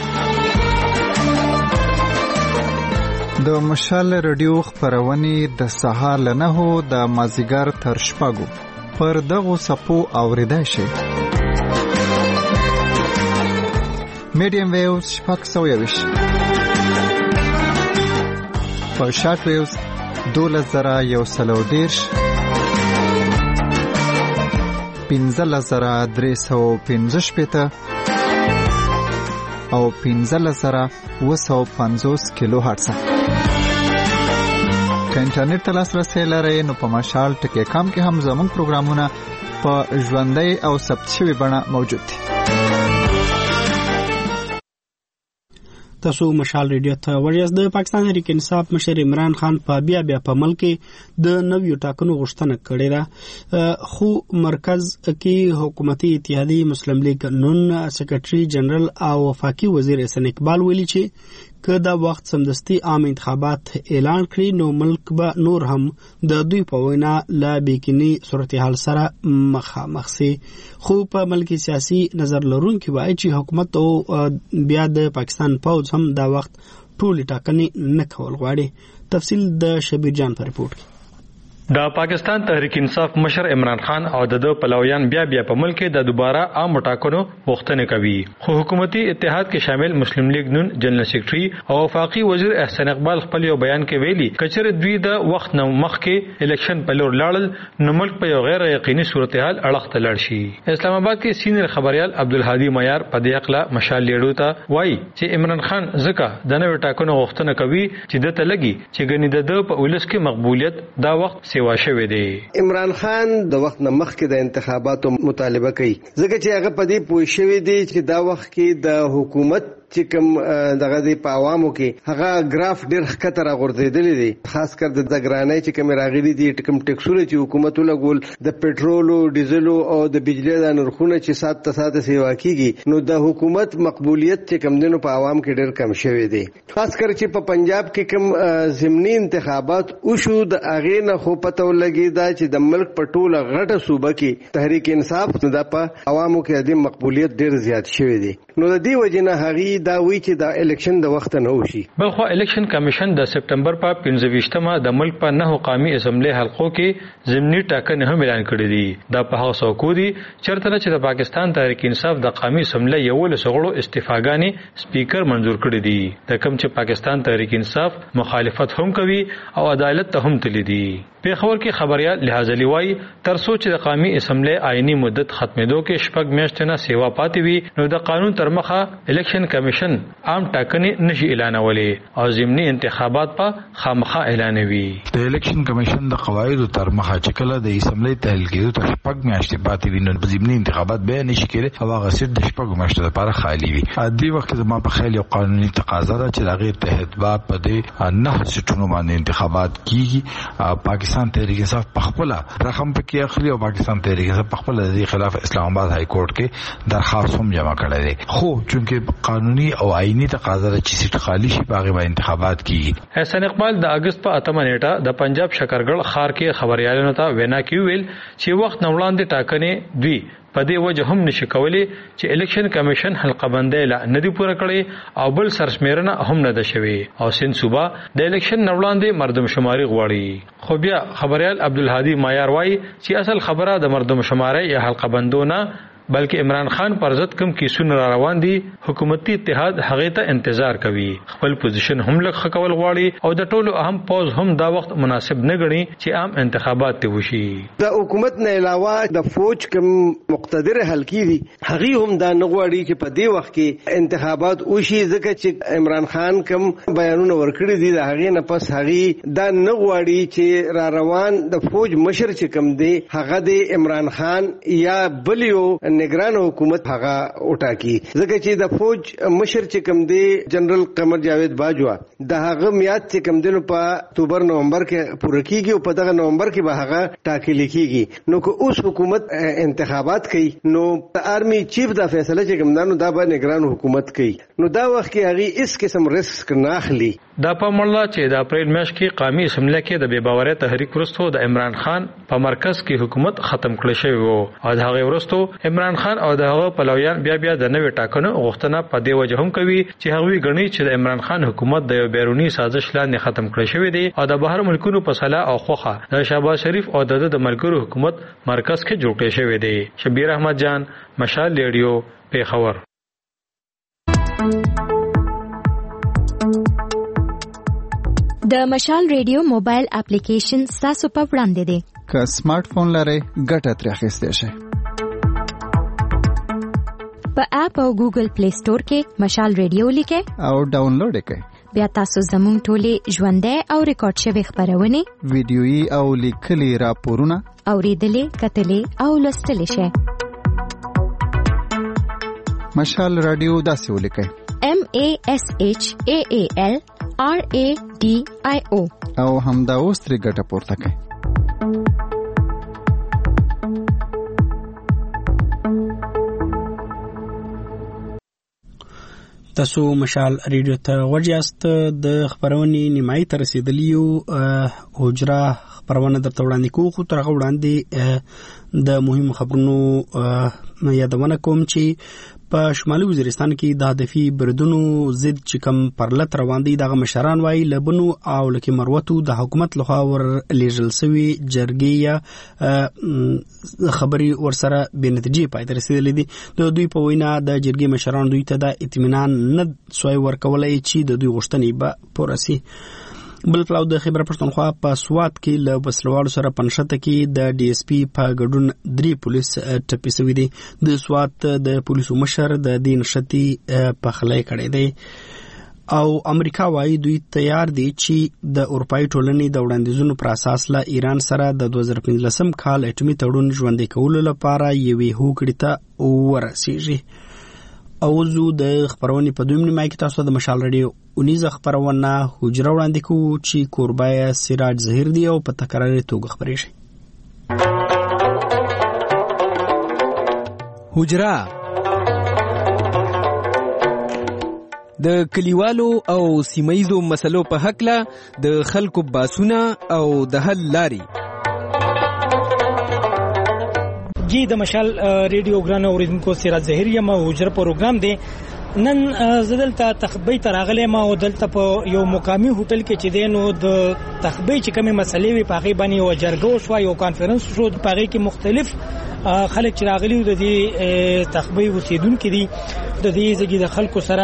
د مشال رادیو خپرونې د سهار له 9 د مازیګر تر 6 پر دغو صفو اوریدای شي. میډیم ویوز 620 په شارټ ویوز 12110 15315 او 15750 کیلو هرتز. که انټرنیټ ته لاسرسی لرئ نو په مشال ټکی کام کې هم زموږ پروګرامونه په ژوندۍ او ثبت شوي بڼه موجود دي. تاسو مشال ریډیو ته وړاندې د پاکستان تحریک انصاف مشر عمران خان په بیا په ملک د نویو ټاکنو غوښتنه کړې ده، خو مرکز کې حکومتي اتحادیه مسلم لیگ نون سیکریټري جنرال او وفاقي وزیر احسان اقبال ویلي چې که دا وخت سمدستي عام انتخابات اعلان کړي نو ملک به نور هم د دوی په وینا له بیکینی صورتحال سره مخامخ سي. خو په ملکی سیاسي نظر لرونکي وایي چې حکومت او بیا د پاکستان پوځ هم دا وخت ټول ټاکنې نه کول غواړي. تفصیل د شبیر جان په رپورت کې. د پاکستان تحریک انصاف مشر عمران خان او د پلویان بیا په ملک د دوباره عام ټاکنو غوښتنه کوي، خو حکومتي اتحاد کې شامل مسلم لیگ نون جنرال سیکریټري او وفاقي وزیر احسان اقبال خپل یو بیان کې ویلي کچره دوی د وخت نو مخکې الیکشن په لور لاړل نو ملک په یو غیر یقیني صورتحال اړخ ته لاړ شي. اسلام آباد کې سینیئر خبريال عبدالهادي معیار په دې اقلا مشال لیډو ته وایي چې عمران خان ځکه د نوې ټاکنو غوښتنه کوي چې د تلګي چې غنی د په ولس کې مقبولیت دا وخت عمران خان د وخت نه مخکې د انتخاباتو مطالبه کوي ځکه چې هغه په دې پوه شوی دی چې دا وخت کې د حکومت چې کوم دغه دی په عوامو کې هغه ګراف ډېر ښکته راغورځېدلی دی، خاص کر د ګرانۍ چې کوم راغلي دي کوم ټیکسونه چې حکومت ولګول د پټرولو ډیزلو او د بجلی د نرخونه چې سات ته سات سیوا کیږي نو د حکومت مقبولیت چې کوم دینو په عوام کې ډېر کم شوی دی، خاص کر چې په پنجاب کې کوم ضمني انتخابات وشو د هغې نه خو پته ولګي دا چې د ملک په ټوله غټه صوبه کې تحریک انصاف د په عوامو کې د مقبولیت ډېر زیات شوی دی. نو د دې وجې نه هغې دا وی چې د الیکشن د وخت نه وشي. بلخو الیکشن کمیشن د سپټمبر په 25مه د ملک په 9 قومي اسمبلی حلقو کې ضمني ټاکنې هم اعلان کړې دي. دا په هغه څوک دي چرته چې د پاکستان تحریک انصاف د قومي اسمبلی یو له سغړو استعفاګانې سپیکر منزور کړې دي، د کوم چې پاکستان تحریک انصاف مخالفت هم کوي او عدالت ته هم تللی دي. پیښور کې خبريال لحاظ لیوای تر سوچ د قومي اسمبلی آئینی مدت ختمېدو کې شپږ میاشتې نه سیوا پاتې وي نو د قانون تر مخه الیکشن کمیشن عام ټاکنې نشي اعلانولې او ضمني انتخابات په خامخا اعلانوي. د الیکشن کمیشن د قواعدو تر مخه چې کله د اسمبلی تحلیل کېدو ته شپږ میاشتې پاتې وي نو ضمني انتخابات به نشي کېدای او هغه سیټ د شپږ میاشتو لپاره خالی وي. عادي وخت زما په خیال یو قانوني تقاضا ده چې د غیر تهدید په دې نه سټونو باندې انتخابات کیږي. پاکستان تحریک انصاف پخپله رقم پکې اخلي او پاکستان تحریک انصاف پخپله د خلاف اسلام آباد های کورټ کې درخواست هم جمع کړی دی، خو چونکه قانوني او آئینی تقاضا ده چې سیټ خالی شي په هغه باندې انتخابات کیږي. احسان اقبال د اگست په 8 نیټه د پنجاب شکرګړ ښار کې خبريالانو ته وینا کوي ویل چې وخت نه وړاندې ټاکنې دوی په دې وجه هم نشي کولی چې الیکشن کمیشن حلقه بندۍ لا نه دی پوره کړی او بل سرشمیرنه هم نه ده شوی او سند صوبه د الیکشن نه وړاندې مردم شماري غواړي. خو بیا خبريال عبدالهادي معیار وایي چې اصل خبره د مردم شماري یا حلقه بندونه بلکې عمران خان پر ضد کوم کیسونه را روان دي حکومتي اتحاد هغه ته انتظار کوي، خپل پوزیشن هم لږ خکول غواړي او د ټولو اهم پوز هم دا وخت مناسب نه ګڼي چې عام انتخابات ته وشي. د حکومت نه علاوه د فوج کوم مقتدر حلقې دي هغه هم دا نه غواړي چې په دې وخت کې انتخابات وشي ځکه چې عمران خان کوم بیانونه ورکړي دي د هغه نه پس هغه دا نه غواړي چې را روان د فوج مشر چې کوم دی هغه د عمران خان یا بلیو نگران حکومت هغه وټاکی ځکه چې د فوج مشر چې کوم دی جنرال قمر جاوید باجوا د هغه میاد چې کوم دی په اکتوبر نومبر کې پوره کیږي او په دغه نومبر کې به هغه ټاکل کیږي. نو که اوس حکومت انتخابات کوي نو آرمی چیف دا فیصله چې کوم دانو دا به نگران حکومت کوي نو دا وخت کې هغه اس قسم ریسک نه اخلي. دا په مړه چې د اپریل میاشت کې قومي اسمبلی کې د بے باورۍ تحریک ورستو د عمران خان په مرکز کې حکومت ختم کړی شوی وو او د هغه ورستو عمران خان او د هغه پلویان بیا د نوې ټاکنو غوښتنه په دې وجه هم کوي چې هغوی ګڼي چې د عمران خان حکومت د یو بیرونی سازش لاندې ختم کړی شوی دی او د بهر ملکونو په صلاح او خوخه د شهباز شریف او د ملګرو حکومت مرکز کې جوړ کړی شوی دی. شبیر احمد جان، مشال ریډیو، پیښور. د مشال ریډیو موبایل اپلیکیشن تاسو په وړاندې دی. که سمارټ فون لرئ ګټه ترې اخیستی شئ. په اپ او ګوګل پلی سٹور کې مشال ریډیو لیکئ او ډاونلوډ کړئ. بیا تاسو زموږ ټولې ژوندۍ او ریکارډ شوي خپرونې، ویډیويي او لیکلي راپورونه اوریدلې، کتلې او لوستلې شئ. مشال رادیو داسې ولیکئ: LASHAALRADIO او همدا اوس ترې ګټه پورته کړئ. تاسو مشال ریډیو ته وژاست. د خبرونې نیمایي ته رسیدلی یو. حجره خبرونه درته وړاندې کوو، خو تر هغه وړاندې د مهمو خبرونو یادونه کوم چې په شمالي وزیرستان کې د هدفي بریدونو ضد چې کوم پرلط روان دي، دغه مشران وایي له بنو او لکه مروتو د حکومت لخوا ور لیږل سوي جرګې یا خبري ورسره بې نتیجې پای ته رسېدلې دي. د دوی په وینا د جرګې مشران دوی ته د اطمینان نه سوی ورکولی چې د دوی غوښتنې به پوره سي. بل پلاو د خیبر پښتونخوا په سوات کې له وسلوالو سره پنشته کې د ډي اس پي په ګډون 3 پولیس ټپي شوي دي. د سوات د پولیسو مشر د دې نښتې پخلی کړی دی او امریکا وايي دوی تیار دي چې د اروپایي ټولنې د وړاندیزونو پر اساس له ایران سره د 2015 کال اټومي تړون ژوندی کولو لپاره یوې هوکړې ته ورسیږي. اوزو د خبرونې په دویم نیمه کې تاسو د مشال رادیو اونیزه خبرونه حجره وړاندې کوو چې کوربای سراج ظهیر دی او په تکراري توګه خبرېږي. حجره د کلیوالو او سیمایزو مسلو په حق له د خلکو باسونه او د حل لاري. جی د مشال ریډیو ګران اوریدونکو سراج ظهیر یم. حجره پروګرام دی. نن زدلته تخبی تراغله ما او دلته په یو مقامی هوټل کې چې دینو د تخبی چې کومه مسلې وی پاغي باندې او جرګو شو یو کانفرنس شو پاغي کې مختلف خلک چې راغلي د دې تخبی اوسیدونکو دي د دې ځګي د خلکو سره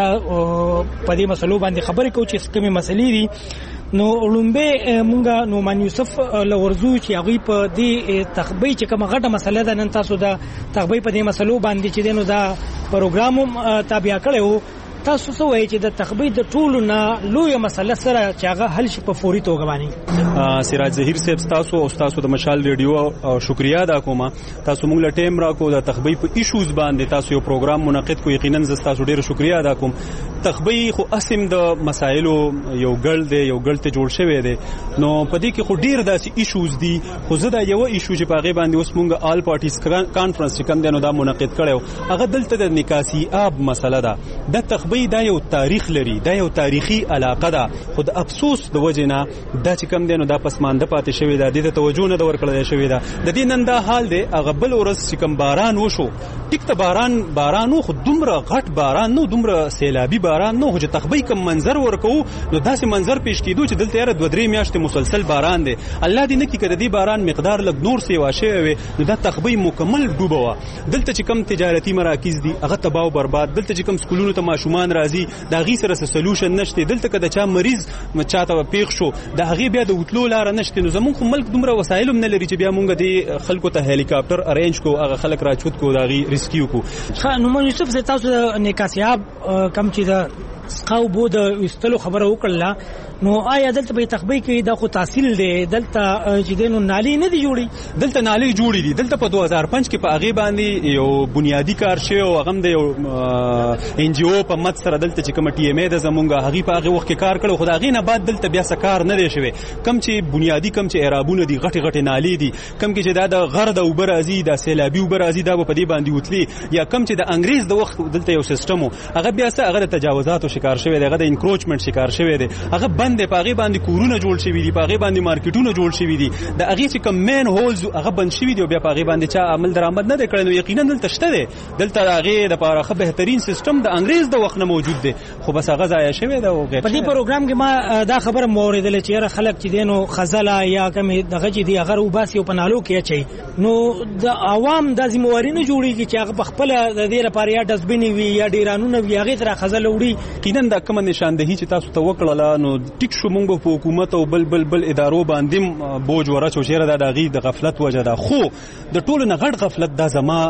په دې مسلو باندې خبرې کوي چې کومه مسلې دي. نو لومبه مونږه نومان یوسف لورزو چې هغه په دې تخبی چې کومه غټه مسله ده نن تاسو د تخبی په دې مسلو باندې چې دینو دا پروګرام تابع کړو. تاسو څه وایي چې د تخبی د ټولو نه لوی مسله سره چې هغه حل شي په فوري توګه باندې؟ سراج ظهیر صاحب تاسو او تاسو د مشال ریډیو او شکریا ادا کوم. تاسو موږ له ټیم راکو د تخبی په ایشوز باندې تاسو یو پروګرام منعقد کو. یقینا ز تاسو ډیر شکریا ادا کوم. تخبی خو اسیم د مسایلو یو ګل دی، یو ګل ته جوړ شوی دی. نو په دې کې خو ډیر داسې ایشوز دي، خو زه دا یو ایشو چې په هغه باندې اوس موږ آل پارټیز کانفرنس چې کوم دی نو دا منعقد کړو، هغه دلته د نکاسي آب مسله ده. د تخبی دا یو تاریخ لري، دا یو تاریخي علاقه ده، خو د افسوس د وجې نه دا چې کوم دی نو دا پسمانده پاتې شوی ده، د توجه نه ورکړل شوی ده. د دې نن دا حال دی. هغه بل ورځ چې کوم باران وشو، ټیک ته باران خو دومره غټ باران نو، دومره سیلابي باران نو، خو چې تخبی کوم منظر ورکو نو داسې منظر پیش کیدو چې دلته یاره 2-3 میاشتې مسلسل باران دی. الله دې نه کړي کړه دې باران مقدار لږ نور سیوا شوی وي نو دا تخبی مکمل ډوبه وه. دلته چې کوم تجارتي مراکز دي هغه تباہ او برباد، دلته چې کوم سکولونو ته ماشومان راځي دا غي سره سولوشن نشته، دلته کده چا مریض چاته پیښ شو دا هغه بیا د وټلو لار نشته. نو زمونږ ملک دومره وسایل هم نه لري چې بیا مونږ د خلکو ته هلیکاپټر ارینج کو، هغه خلک راچوت کو، دا غي ریسکیو کو. نو مو یوسف زه تاسو نکاسیاب کم چې دا سقاو بو د وستلو خبره وکړه، نو آیا دلته به تخبی کې دا خو تحصیل دی دلته چې دینو نالي نه دی جوړي؟ دلته نالي جوړي دي. دلته په 2005 کې په هغه باندې یو بنیادی کار شوی او هغه د یو ان جی او په مت سره دلته چې کوم ټي ام ای د زمونږه هغه په هغه وخت کې کار کړو، خو دا غي نه بعد دلته بیا سکار نه دی شوی. کم چې بنیادی کم چې اعرابونه دي، غټي نالي دي، کم کې چې دا د غر د اوبر ازي د سیلابي اوبر ازي دا په دې باندې وتلی، یا کم چې د انګريز د وخت دلته یو سیستم هغه بیا سره هغه تجاوزاتو شکار شوی دی، هغه د انکروچمنت شکار شوی دی، هغه بند په هغه باندې کورونه جوړ شوی دي، په هغه باندې مارکیټونه جوړ شوی دي، د هغه چې کوم مین هولز هغه بند شوی دی، بیا په هغه باندې چا عمل درآمد نه کړي. نو یقینا دلته شته دی، دلته هغه د لپاره خو بهترین سیستم د انګريز د وخت نه موجود دی، خو بس هغه ځای شوی دی. او په دې پروګرام کې ما دا خبره موریدل چې هر خلک چې دینو خزله یا کوم دغه چې دی هغه وباسي او پنالو کې اچي، نو د عوام د ذمہواری نه جوړیږي چې هغه خپل د دې لپاره یا ډسبین وي یا ډیرانونه وي هغه تر خزله وړي. کینن دا کوم نشاندهي چې تاسو ته وکړه نو ټیک شو موږ په حکومت او بل ادارو باندې بوج ورچو چیرې د غي د غفلت وجه ده، خو د ټولو نه غټ غفلت د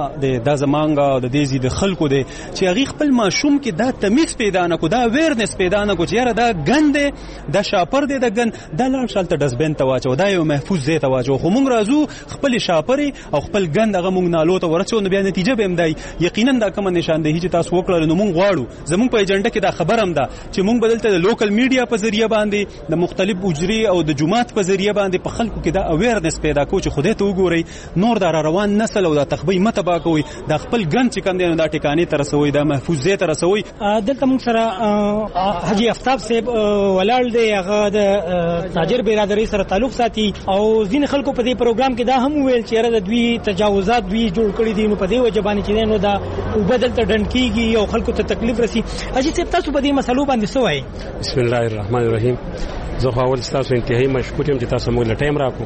زمانګه د دیزي د خلکو دی چې هغه خپل ماشوم کې دا تمیز پیدا نه کو، دا اویرنس پیدا نه کو چې یاره دا ګند د شاپر دی، د ګند د لاړ شالته ډسبین ته واچو، دا یو محفوظ ځای ته واچو. خو موږ راځو خپل شاپر او خپل ګند هغه موږ نالو ته ورچو، نو بیا نتیجه به هم دی یقینا دا کوم نشاندهي چې تاسو وکړل. نو موږ غواړو زموږ په ایجنډا کې دا خبر هم ده چې موږ بدلته د لوکل میډیا په ذریعہ باندې د مختلف اجري او د جماعت په ذریعہ باندې په خلکو کې دا اویرنس پیدا کو چې خدای ته وګوري، نور دا روان نسل او دا تخبی متبا کوي، دا خپل ګند چې کم دی نو دا ټکانې ته رسوي، دا محفوظ ځای ته رسوي. دلته موږ سره حاجی افتاب صاحب ولاړ دی، هغه د تاجر برادری سره تعلق ساتي او ځین خلکو په دې پروګرام کې دا هم ویل چې یاره د دوی تجاوزات دوی جوړ کړی دي، نو په دې وجه باندې چې نو دا وبدلته ډند کیږي او خلکو ته تکلیف رسی. حاجی صاحب تاسو په دې مسلو باندې څه وایي؟ بسم الله الرحمن الرحیم. زه خو اول تاسو انتهایی مشکور یم چې تاسو موږ له ټایم راکو.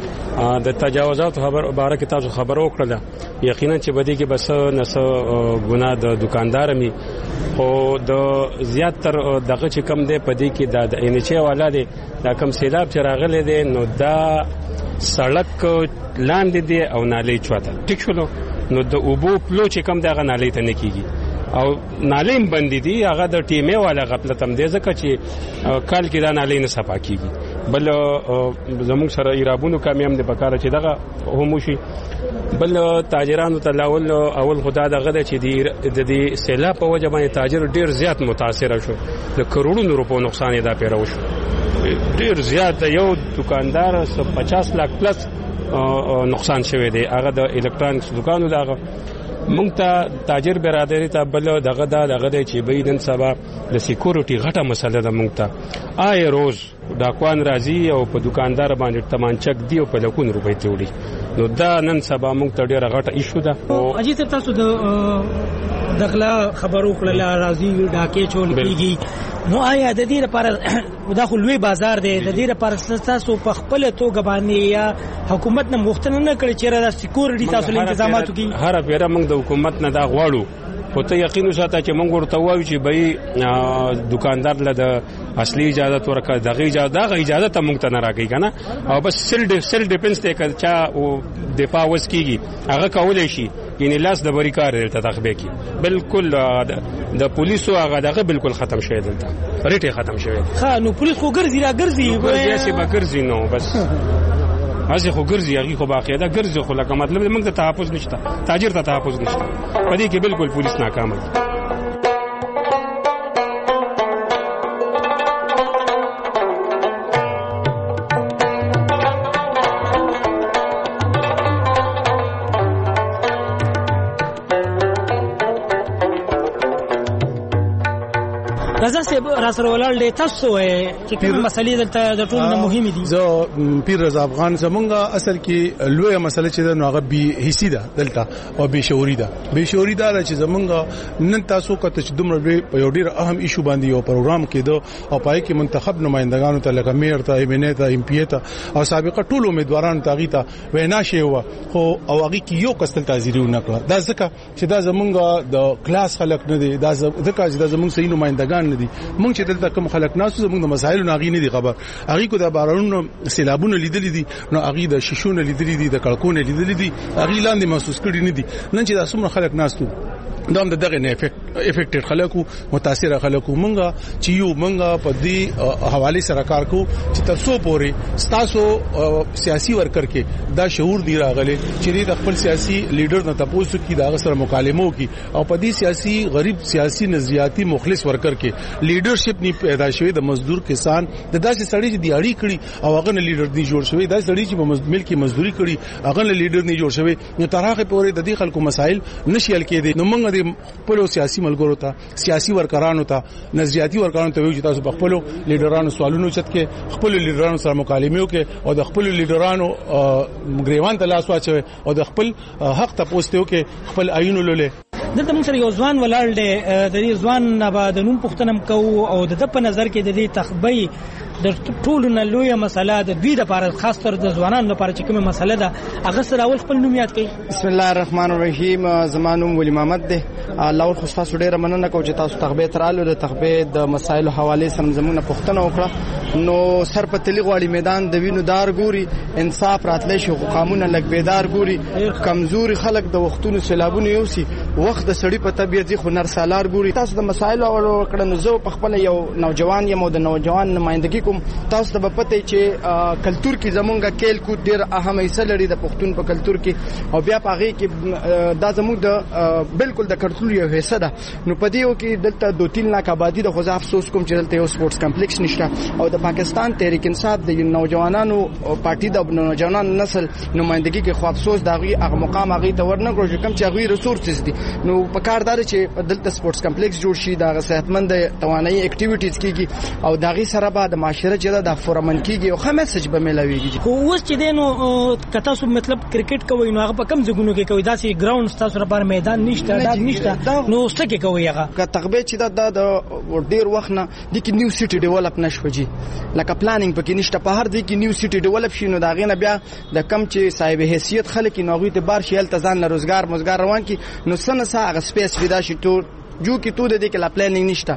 د تجاوزات خبر باره کې تاسو خبر وکړه، یقینا چې بدی کې بس نس ګناه د دکاندار می خو د زیات تر دغه چې کم دی پدې کې د انچې والا دی، دا کم سیلاب چې راغلی دی نو دا سړک لاندې دی او نالې چوته ټیک شلو، نو د اوبو پلو چې کم دغه نالې ته نه کیږي او نالې بندې دي، هغه د ټیمه والا غفلت هم دی ځکه چې کال کې دا نالې نه صفا کیږي. بل زموږ سره ایرابونو کامیاب دي پکاره چې دغه هم شي. بل تاجرانو ته اول خدا دغه د چې د دې سیلاب په وجه باندې تاجر ډیر زیات متاثر شو، د کروڑونو روپو نقصان یې دا پیرو شو، ډیر زیات. یو دکاندار 50 लाख پلس نقصان شوی دی، هغه د الکترونیکس دکانو دغه. مونږ ته تاجر برادری ته بل دغه چې بيدن سبا د سکیورټي غټه مسله ده. مونږ ته آی روز ډاکوان راځي او په دکاندار باندې تمانچک دی او په لکون روپۍ ته وړي، نو دا نن سبا مونږ ته ډیره غټه ایشو ده. اجي تاسو د دغلا خبرو کړل راځي ډاکې چول کیږي، نو آیا د دې لپاره دا خو لوی بازار دی، د دې لپاره تاسو په خپل توګه باندې یا حکومت نه مختنه نه کړی چې را سکیورټي تاسو له انتظاماتو کې هر پیره موږ د حکومت نه دا غواړو، خو ته یقین وساته چې موږ ورته وایو چې به دکاندار له د اصلي اجازه ورکړه، دغه اجازه ته موږ ته نه راکې کنه، او بس سیل ډیفنس ته کچا او دفاع وسکیږي هغه کولای شي، یعنی لاس د بری کار دلته تخبه کی بالکل د پولیسو هغه دغه بالکل ختم شوی دلته، ریټه ختم شوی. ها نو پولیس خو ګرځي ګرځي به ګرځي نو بس هغه خو ګرځي، هغه خو باقاعده ګرځي، خو لکه مطلب موږ ته تحفظ نشته، تاجر ته تحفظ نشته، په دې کې بالکل پولیس ناکام دي. رضا صاحب را سره ولاړ دی، تاسو چې کوم مسلې دلته د ټولو نه مهمه دي؟ زه پیر رضا افغان زمونږه اصل کې لوی مسله چې نو هغه بي حصي ده دلته او بي شعوري ده. بي شعوري ده چې زمونږه نن تاسو کته چې دومره په یو ډیر اهم ایشو باندې یو پروګرام کېدو او پای کې منتخب نمائندگانو ته لکه میر ته ایمنه ته ام پی ته او سابقه ټول امیدواران ته غیته وینا شي و خو او هغه کې یو کستل تعزیرونه کړ. دا ځکه چې دا زمونږه د کلاس خلک نه دي، دا ځکه چې دا زمونږ صحیح نمائندگان نه دي. مونږ چې دلته کوم خلک ناسو زمونږ د مسایلو ناغي نه دي خبر، هغه کو د بارونو سیلابونو لیدل دي، نو هغه د شیشونو لیدل دي، د کړکونو لیدل دي، هغه لاندې محسوس کړی نه دي. نن چې دا څومره خلک ناسو دا هم دغه نه افیکټډ خلکو متاثر خلکو مونږه چې یو مونږه په دې حواله سره کار کو چې تر څو پورې ستاسو سیاسي ورکر کې دا شعور دی راغلی چې د خپل سیاسي لیډر نه تاسو کې دا سره مکالمو کې او په دې سیاسي غریب سیاسي نظریاتي مخلص ورکر کې لیډرشپ نه پیدا شوی، د مزدور کسان د داسې سړی چې دیاړي کړي او هغه نه لیډر دی جوړ شوی، دا سړی چې په ملک مزدوري کړي هغه نه لیډر نه جوړ شوی، نو ترغه پورې د دې خلکو مسائل نشي حل کېدي. نو موږ خپل سیاسي ملګرو ته سیاسي ورکرانو ته نظریاتي ورکرانو ته ویل چې تاسو خپل لیډرانو سوالونو چت کې خپل لیډرانو سره مکالمه وکړي او د خپل لیډرانو غریوان ته لاس واچوي او د خپل حق ته پوښتنه وکړي، خپل عینو لولې. دلته موږ سره یو ځوان ولاړ دی، د دې ځوان نه به د نوم پوښتنه کوو او د په نظر کې د دې تخبي د ټولو نه لویه مسله د دوی لپاره خاص تر د ځوانانو لپاره چې کومه مسله ده هغه سره اول خپل نوم یاد کړئ. بسم الله الرحمن الرحیم. زمانوم ولی محمد ده. الله خو تاسو ډیره مننه کوم چې تاسو تخبه ترالو د تخبه د مسایلو حواله سم زمونه پښتنه وکړه. نو سر په تلی غواړي میدان د وینو دار ګوري، انصاف راتلی شي، قانون لګ بیدار ګوري، کمزوري خلک د وختونو سیلابونه یوسي، وخت د سړی په طبيعت خو نر سالار ګوري. تاسو د مسایلو اول کړه نو زه په خپل یو نوجوان یم او د نوجوان نمائندګي کوم. تاسو ته په پته چې کلچر کې زمونږه کېل کو ډیر اهم حصہ لري د پښتون په کلچر کې، او بیا پاغي کې دا زموږ د بالکل د کلچر یو حصہ ده. نو په دیو کې دلته 2-3 لاک آبادی د خو افسوس کوم چې دلته یو سپورتس کمپلیکس نشته، او د پاکستان تحریک انصاف د نوجوانانو پارټي د نوجوانانو نسل نمائندګي کې خو افسوس داغي هغه مقام هغه ته ورنګو چې کم چې هغه ریسورسز دي. نو په کار دار چې دلته سپورتس کمپلیکس جوړ شي، دا صحتمند توانایي اکټیویټیز کیږي، او داغي سره به د معاشره چې د فورمن کیږي او میسج به ملويږي. خو اوس چې دینو کته سو مطلب کرکټ کوي نو هغه په کم ځګونو کې کوي، داسې ګراوند تاسو لپاره میدان نشته، دا نشته، نو څه کې کوي هغه که تخبه چې دا د ډیر وخت نه د کی نیو سټي ډیولپ نشوږي، لکه پلانینګ پکې نشته. په هر ځای کې نیو سټي ډیولپ شي نو دا غینه بیا د کم چې صاحب حیثیت خلک نو غوي ته بار شیل تزان روزګار مزګار روان کی نو سن سا هغه سپیس ودا شي ټول جو کی تو د دې کې لا پلانینګ نشته.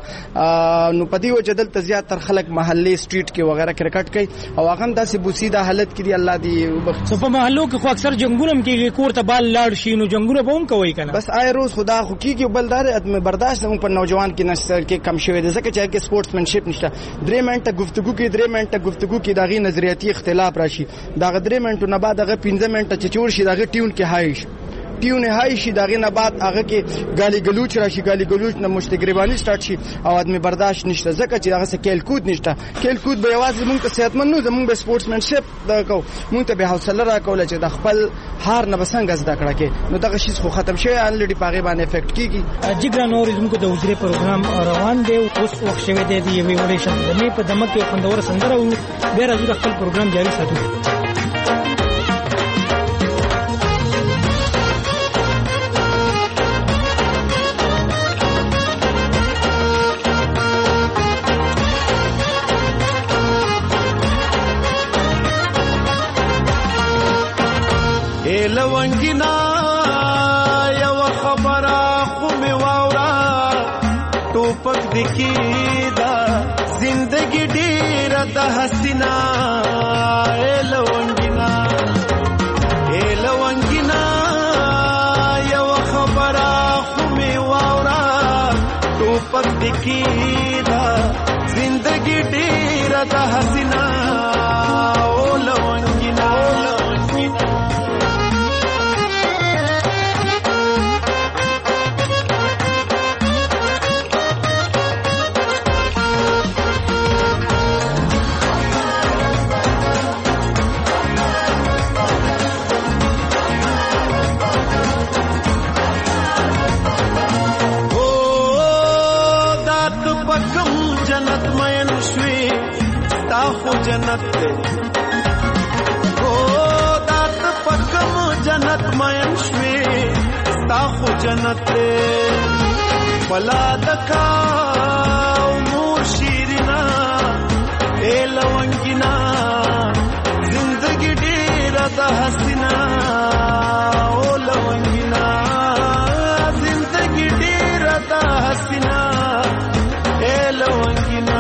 نو پدی و جدل تزیات تر خلک محلي سټریټ کې وغیرہ کرکټ کوي، او هغه هم داسې بوسیده حالت کې دی. الله دې په محلو کې خو اکثر جنگونه کې کور ته بال لاړ شي، نو جنگونه به هم کوي کنه. بس آی روز خدا خو کیږي بلدار ادم برداشت هم په نوجوان کې نسل کې کم شوی دی، ځکه چې کې سپورټسمنشپ نشته. 3 منټه گفتگو کې 3 منټه گفتگو کې داغي نظریاتي اختلاف راشي، داغه 3 منټو نه بعد هغه 15 منټه چې جوړ شي داغه ټیون کې هایش ټیونه هاي شي، داغه نه بعد هغه کې ګالي ګلوچ راشي، ګالي ګلوچ نه مشتګریبانی سٹارټ شي، او ادمي برداشت نشته، ځکه چې هغه څه کېل کود نشته. کېل کود به یوازې مونږ ته صحتمند نو زمونږ به سپورټسمنشپ دا کو مونږ ته به حوصله راکول چې د خپل هار نه بسنګ زده کړه کې، نو دغه شی خو ختم شوی الریډي پاغه باندې افیکټ کیږي. جګرا نور زموږ د وزري پروګرام روان دی، اوس وخت شوی دی د یوې وړې شندنې په دمه کې خوندور سندره وو، بیا راځو خپل پروګرام جاری ساتو. لونګینا یو خبره خو می واورا ټوپک دکی دا زندگی ډیر د حسینا. لونګینا یو خبره خو می واورا ټوپک دکی دا زندگی ډیر د حسینا. जन्नत ओ दात पकम जन्नत मयन श्वे ताखो जन्नत बला दका उमूर शीरिना ए लवंगिना जिंदगी डेरा दा हसीना. ओ लवंगिना जिंदगी डेरा दा हसीना. ए लवंगिना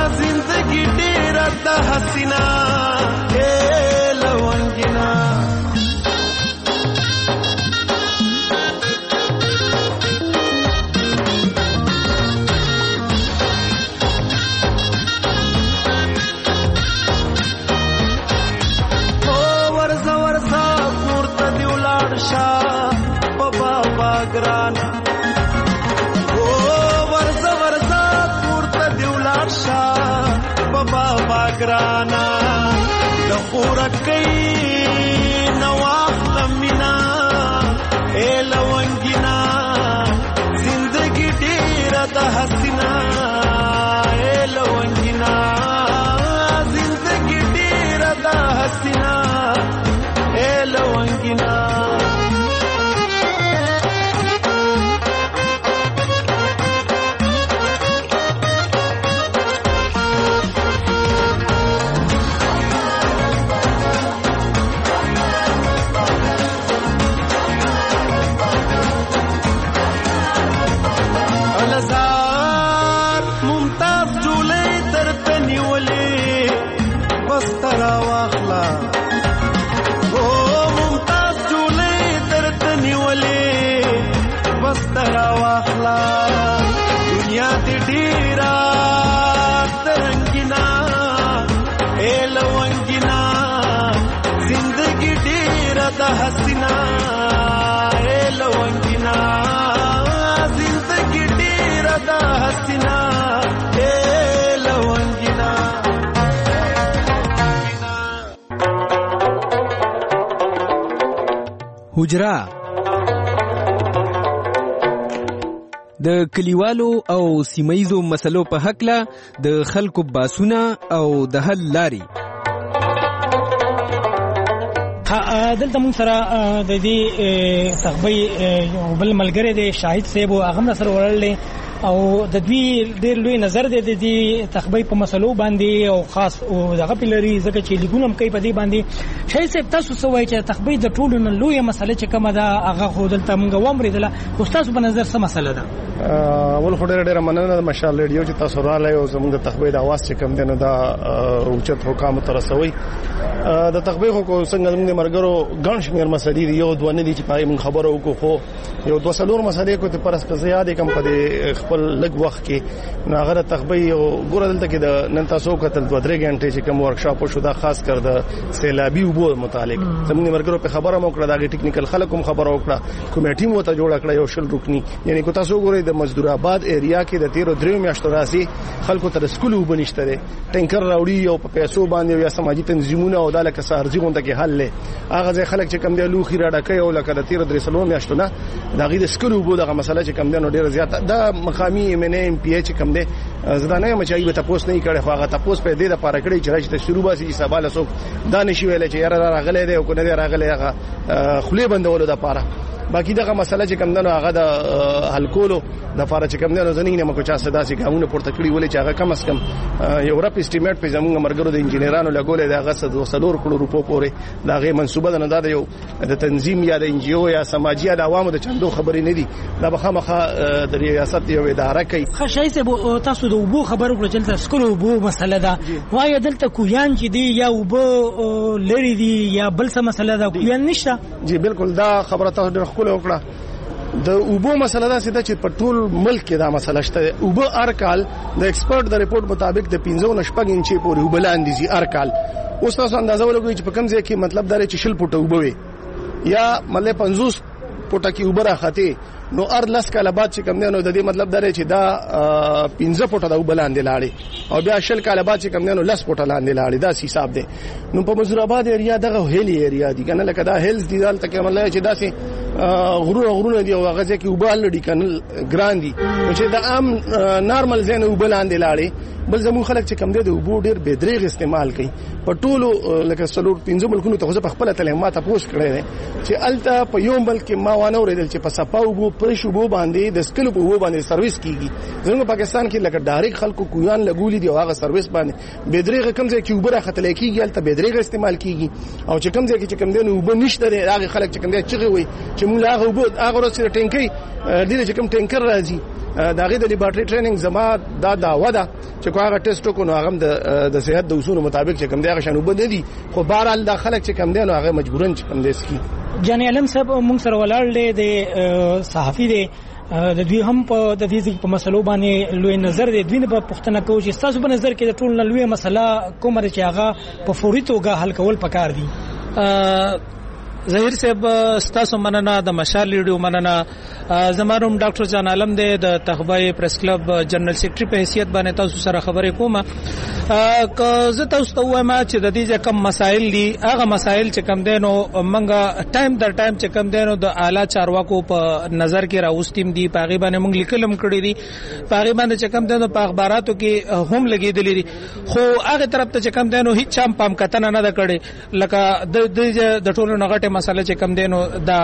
हसीना ए लवंगिना. ګرانا د خورکې نواخ لمینا اے لونګینا زندگی ډیره د حسینا اے لونګینا زندگی ډیره د حسینا اے لونګینا हसीना ए लवंगिना जिंदगी ढेरा दा हसीना ए लवंगिना حجرا د کلیوالو او سیمایزو مسلو په حق له د خلکو باسونه او د حل لاري دلته موږ سره د دې تخبي بل ملګری دی شاهد صاحب هغه سره ورلې او د دې ډېر لوی نظر دی د دې تخبي په مسلو باندې او خاص او دغه پلري ځکه چې لیګونم کوي په دې باندې شاهد صاحب تاسو سوای چې تخبي د ټولو نه لوی مسله چې کومه ده هغه خو دلته موږ ومریدله خو تاسو په نظر څه مسله ده اول خو ډېر مننه د مشال ریډیو چې تاسو راغلی او زموږ د تخبي د اواز چې کوم دی نو دا اوچت حکام ترسوي د تخبي خو څنګه موږ مرګرو ګڼ شمېر مسلې دی یو دوه نه دي چې پای موږ خبرو وکړو خو یو 200 مسلې کو ته پرس په زیاده کم په خپل لږ وخت کې نو هغه تخبي او ګور دلته کې د نن تاسو کتل 2-3 غنټې چې کوم ورکشاپ شو دا خاص کر د سیلابي وبو متعلق زموږ مرګرو په خبره مو کړه دا ټیکنیکل خلکو خبره وکړه کمیټي مو ته جوړ کړه یو شل رکنی یعنی کو تاسو ګورئ د مزدور آباد ایریا کې د 13 میاشتو راسي خلکو ته سکول وبنشته ټینکر راوړي او په پیسو باندې یا سماجی تنظیمونه او د لکه سارځي غونډه کې حل له هغه خلک چې کم دی لوخي راډه کوي او لکه د 13 میاشتو نه دا غي د سکول وبو دغه مسله چې کم دی نو ډیره زیاته دا مقامی ام پی ایچ کم دی زدانه مچای به تاسو نه کړي خو هغه تاسو په دې د پاره کړی چې راځي شروع باسي چې سبا له سو دا نشي ویل چې یاره راغله دی او کنه دی راغله هغه خولي بندولو د پاره باقی دغه مسله چې کم دنو هغه د حل کولو د فار چې کم دنو زنګ نه مکو چا صدا سي ګاونه پورته کړی ولې چې هغه کم اس کم یو رپ اسټیمیټ په زمونږ مرګرو د انجینرانو لګولې د هغه 200 کروڑ روپو پورې دا غي منسوبه نه ده یو د تنظیم یا د ان جی او یا سماجی د عوامو د چندو خبرې نه دي دا بخامخه د ریاست یو اداره کوي خشای سه تاسو د وبو خبرو کړل چې سکول وبو مسله ده وای دلته کویان چې دی یا وبو لري دي یا بل څه مسله ده کویان نشته جی بالکل دا خبره تاسو ډېر خپل وکړه د اوبو مسله دا سیده چې په ټول ملک کې دا مسله شته اوبو ارکال د ایکسپرت د ریپورت مطابق د 15 شپږ انچي پورې اوبو لاندې زی ارکال اوس تاسو اندازه ولګوي چې په کوم ځای کې مطلب دا چې شل پټه اوبو وي یا مله 50 پټه کې اوبو راخته نو ارلس کاله بعد چې کوم نه د دې مطلب دا چې دا 15 پټه د اوبو لاندې لاړې او بیا شل کاله بعد چې کوم نه لس پټه لاندې لاړې دا حساب دی نو په مزور آباد ایریا دغه هیلی ایریا دی کنه لکه دا هیلز دی دلته کې مله چې دا سي غرونه دی او هغه ځکه وبال لري کنه ګران دي چې دا عام نارمل زین وبال اندې لاړې بل زمو خلک چې کم دي د وبو ډیر بدرېغ استعمال کوي په ټولو لکه سلور 15 ملکونو ته په خپل تلمات پوسټ کړی چې الته په یو ملک ما وانه ورېدل چې په صفاو وبو پرش وبو باندې د سکلو په وبو باندې سرویس کیږي زموږ پاکستان کې لکه ډایرک خلکو کویان لګولې دی او هغه سرویس باندې بدرېغ کم ځای کې وبره خطر کیږي الته بدرېغ استعمال کیږي او چې کم ځای کې چې کم دي نو وبو نشته هغه خلک چې کم دي چې وي چې موږ هغه وبو هغه ورسره ټینکي دې چې کم ټینکر راځي دا غي د لیبارټری ټریننګ زما دا داوا ده چې هغه ټیسټ کو نو هغه د صحت د اصولو مطابق چې کم دی هغه شنو بده دي خو بهرال د خلک چې کم دی نو هغه مجبورن چې کم دی سکی جان علم صاحب موږ سره ولاړ دی صحافي دی د دوی هم په د دې په مسلو باندې لوی نظر دی دوی په پښتنه کوي چې تاسو په نظر کې د ټول نه لوی مسله کومه چې هغه په فوري توګه حل کول پکار دي ظاهر صاحب ستاسو مننه د مشال ریډیو مننه زموږ ډاکټر جان عالم د تخبای پریس کلب جنرال سیکریټری په حیثیت باندې تاسو سره خبرې کوم که زه تاسو ته وایم چې د دې کم مسائل دي هغه مسائل چې کم دي نو منګه ټایم در ټایم چې کم دي نو د اعلی چارواکو په نظر کې راوستیم دي پاغي باندې موږ لیکلم کړی دي پاغي باندې چې کم دي نو په اخباراتو کې هم لګیدلې دي خو هغه طرف ته چې کم دي نو هیڅ چم پام کتنه نه کړي لکه د ټولو نغټه مسله چې کم دي نو دا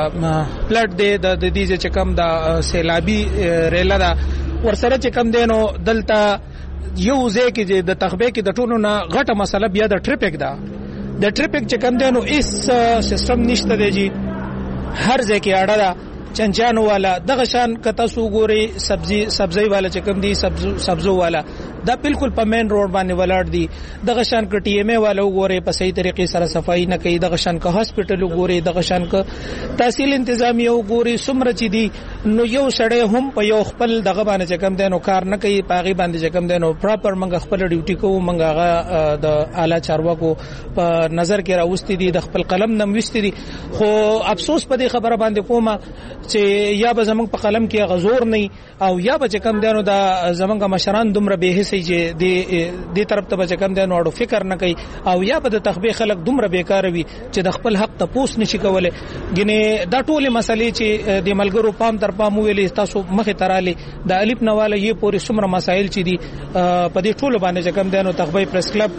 پلټ دی د دې چې کم دا سیلابي ریلا دا ورسره چې کم دی نو دلته یو ځای کې د تخبه کې د ټولو نه غټه مسله بیا د ټریفیک دا د ټریفیک چې کم دی نو اس سیستم نشته دی جی هر ځای کې اړه ده چنچانو والا دغه شان کته سو ګوري سبزی والا چې کم دی سبزو والا دا بالکل په مین روډ باندې ولاړ دي دغه شان ک ټي ایم ای والا وګوري په صحیح طریقې سره صفائی نه کوي دغه شان ک هاسپټل وګوري دغه شان ک تحصیل انتظامی وګوري سمره چي دي نو یو سړی هم په یو خپل دغه باندې چې کم دی نو کار نه کوي پاغي باندې چې کم دی نو پراپر منګه خپل ډیوټي کوو منګه هغه د اعلی چارواکو په نظر کې راوستي دي د خپل قلم نم وستي دي خو افسوس په دې خبره باندې کومه چې یا به زمونږ په قلم کې غزور نه او یا به کم دی نو دا زمونږ مشران دومره به هیڅ چې دې طرف ته به کم دی نو اړو فکر نه کوي او یا به د تخبیه خلک دومره بیکار وي چې د خپل حق تپوس نشي کولای ګنې دا ټول مسلې چې د ملګرو پام تر پام ویلې تاسو مخه تراله د الف نواله یې پوری څومره مسائل چې دي په دې ټولو باندې کم دی نو تخبیه پریس کلب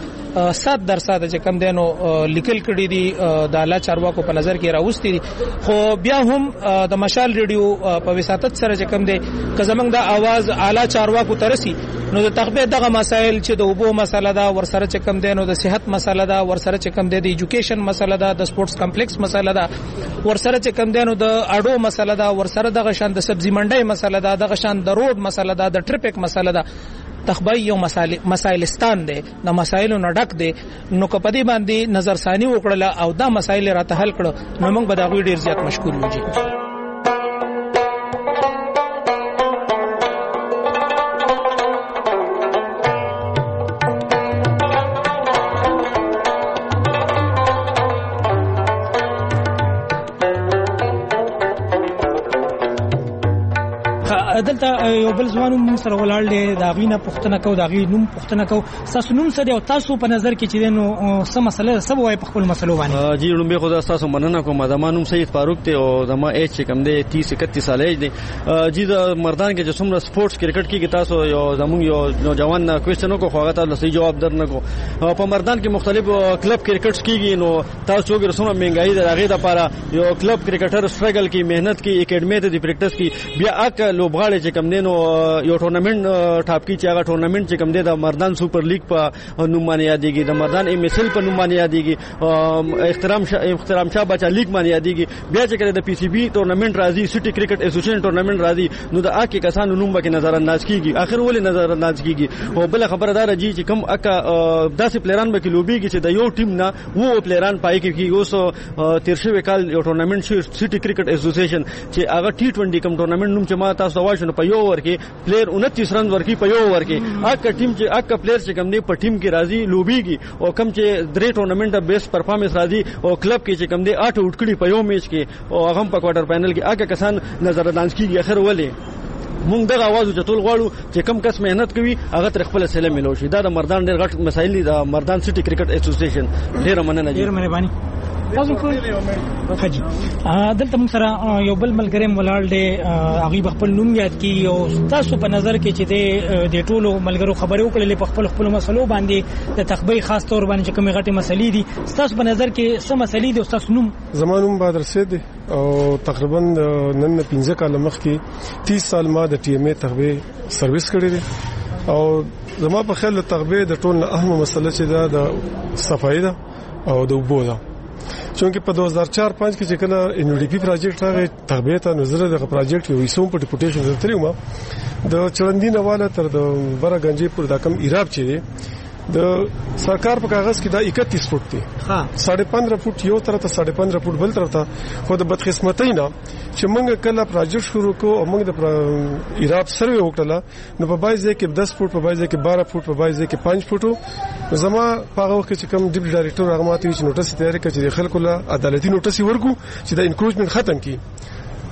7% چې کم دی نو لیکل کړي دي د اعلی چارواکو په نظر کې راوستي دي خو بیا هم د مشال ریډیو په وساتت سره چې کم دی که زمنګ د आवाज اعلی چارواکو ترسي نو د تخبیه دغه مسائل چې د اوبو مسله ده ورسره چې کم دی نو د صحت مسله ده ورسره چې کم دی د ایجوکیشن مسله ده د سپورتس کمپلیکس مسله ده ورسره چې کم دی نو د اډو مسله ده ورسره دغه شان د سبزی منډي مسله ده دغه شان د روډ مسله ده د ټریفیک مسله ده تخبیه یو مسائلستان دی د مسایلو نه ډک دی نو کپدی باندې نظر ثانی وکړه او دا مسایل راته حل کړه نو موږ به دا غوډ ډیر زیات مشکور یو دلته یو بل ځوانو موږ سره ولاړ دي دا غینه پښتنه کو دا غی نوم پښتنه کو تاسو نوم سره او تاسو په نظر کې چې نو سم مسله سب وای په خپل مسلو باندې جی لومبه خدا تاسو مننه کوم د مانوم سید فاروق ته او د ما ایج کم دی 30 31 سال ایج دی جی د مردان کې چې څومره سپورتس کرکټ کې تاسو یو زموږ یو نوجوان کوېسچن کو خو هغه ته صحیح جواب درنه کو په مردان کې مختلف کلب کرکټس کېږي نو تاسو ګر څومره مهنګای د هغه لپاره یو کلب کرکټر سټرګل کې مهنت کې اکیډمي ته د پریکټس کې بیا اک لوبغاړي چې کم دینو یو ټورنمنت ټاپ کی چې هغه ټورنمنت چې کم دی د مردان سوپر لیګ په نوم باندې یادېږي د مردان ام اس ال په نوم باندې یادېږي احترام شاه بچا لیګ باندې یادېږي بیا چې کله د پی سی بی ټورنمنت راځي سټي کرکټ اسوسییشن ټورنمنت راځي نو د اکی کسانو نوم به نظر انداز کیږي اخر ولې نظر انداز کیږي او بل خبردار جی چې کم اکا داسې پلیران به کې لوبيږي چې د یو ټیم نه وو پلیران پای کې اوس 13 کال یو ټورنمنت سټي کرکټ اسوسییشن چې هغه ټي 20 کم ټورنمنت نوم چې ما تاسو وایو په یو اوور کې پلیئر 29 رن ورکی په یو اوور کې اکا ټیم چې اکا پلیئر چې کم دی په ټیم کې راځي لوبيږي او کم چې درې ټورنمنت د بیسټ پرفارمنس راځي او کلب کې چې کم دی 8 وټ کړي په یو میچ کې او هغه په کوارټر فائنل کې اکا کسان نظر انداز کیږي اخر ولې مونږ دغه आवाज چې ټول غواړو چې کم کس مهنت کوي هغه تر خپل سلام ملو شي دا د مردان ډېر غټ مسایل دي د مردان سټي کرکټ اسوسییشن ډېر مننه ډېر مهرباني تاسو حاجی دلته موږ سره یو بل ملګری ولاړ دی هغه خپل نوم یاد کی او تاسو په نظر کې چې د ټولو ملګرو خبرې وکړلې په خپل مسلو باندې د تخبیه خاص تور باندې کومه غټه مسلې دي تاسو په نظر کې څه مسلې دي او تاسو نوم زمانوم بادر سید او تقریبا نن 15 کال مخکې 30 سال ما د ټي ام ای تخبیه سرویس کړی دی او زما په خیال تخبیه د ټول نه اهمه مسله چې دا د صفایي ده او د وبو ده چونکه په 2004-5 کې چې کله ان ډي پی پروجیکټ راغی تخبیه ته نظر د پروجیکټ یو سوم په ډیپوټیشن درتریو ما د چړندین حواله تر د برګنجي پر د کم ایراب چي د سرکار په کاغذ کې دا 31 فوټ دی ها 15.5 فوټ یو طرف ته 15.5 فوټ بل طرف ته خو د بدقسمتۍ نه چې موږ کله پروجیکټ شروع کو او موږ د ایراب سروې وکړه نو په بایزه کې 10 فوټ په بایزه کې 12 فوټ په بایزه کې 5 فوټ زما په هغه وخت چې کوم ډیپټي ډایریکټر هغه ماته چې نوټس تیار کړي چې خلکو له عدالتي نوټس ورکو چې د انکروچمنت ختم کړي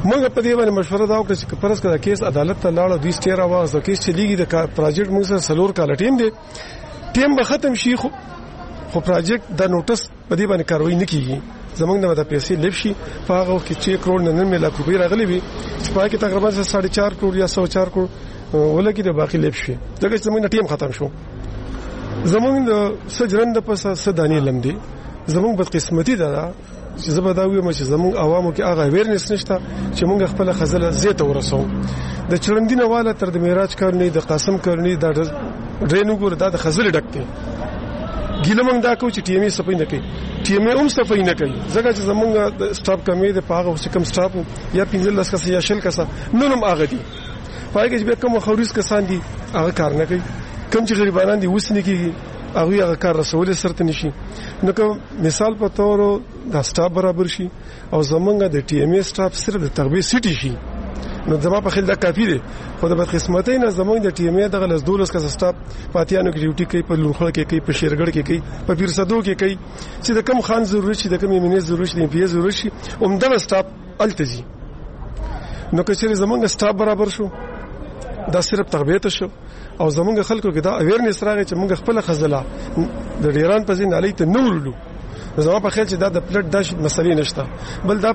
موږ په دې باندې مشوره دا وکړه چې پرس کړه کیس عدالت ته لاړ او دوی سټیر اواز د کیس چلیږي د پروجیکټ موږ سره سلور کال ټیم دی ټیم به ختم شي خو پروجیکټ د نوټس په دې باندې کاروي نه کیږي زمونږ نه د پیسې لب شي په هغه وخت کې 6 کروڑ 9 لک روپۍ راغلي وي چې په کې تقریبا 4.5 کروڑ یا 104 کروڑ ولکه د باقي لب شي دغه زمونږ ټیم ختم شو زمونږ د سجرند په سدانی لمدي زمونږ بد قسمتي ده چې زبرداوی مې چې زمونږ عوامو کې هغه اویرنس نشته چې مونږ خپل خزله زیاته ورسو د چرندینه والا تر د معراج کارنی د قاسم کارنی د ډرینو ګور د خزله ډکته ګیله مونږ دا کو چې ټیم یې صفای نه کوي ټیم یې صفای نه کوي ځکه چې زمونږ سټاف کمی د پاغه چې کم سټاف یا 15 کس یا 10 کس نونم هغه دي پای کې چې کوم خوريس کسان دي هغه کار نه کوي کوم چې غریبانان دي وسنه کیږي هغه کار رسول سره نشي نو کوم مثال په تور د سټاف برابر شي او زمونږ د ټي ام ای سټاف سره د تربیه سټي شي نو زما په خیال دا کافي دی خو د بدقسمتۍ نه زمونږ د ټي ام ای دغه لس دولس کس سټاف پاتیانو کې ډیوټي کوي په لوخړه کې کوي په شیرګړ کې کوي په پیرسدو کې کوي چې د کم خان ضرورت شي د کم یمنې ضرورت شي د پی ضرورت شي عمده سټاف التزي نو که چیرې زمونږ سټاف برابر شو دا صرف تربیته شو او زمونږ خلکو کې دا اویرنس راغی چې موږ خپل خزله د ډیران په ځین علي ته نورلو زما په خیال چې دا د پلټ داش مسلې نشته بل دا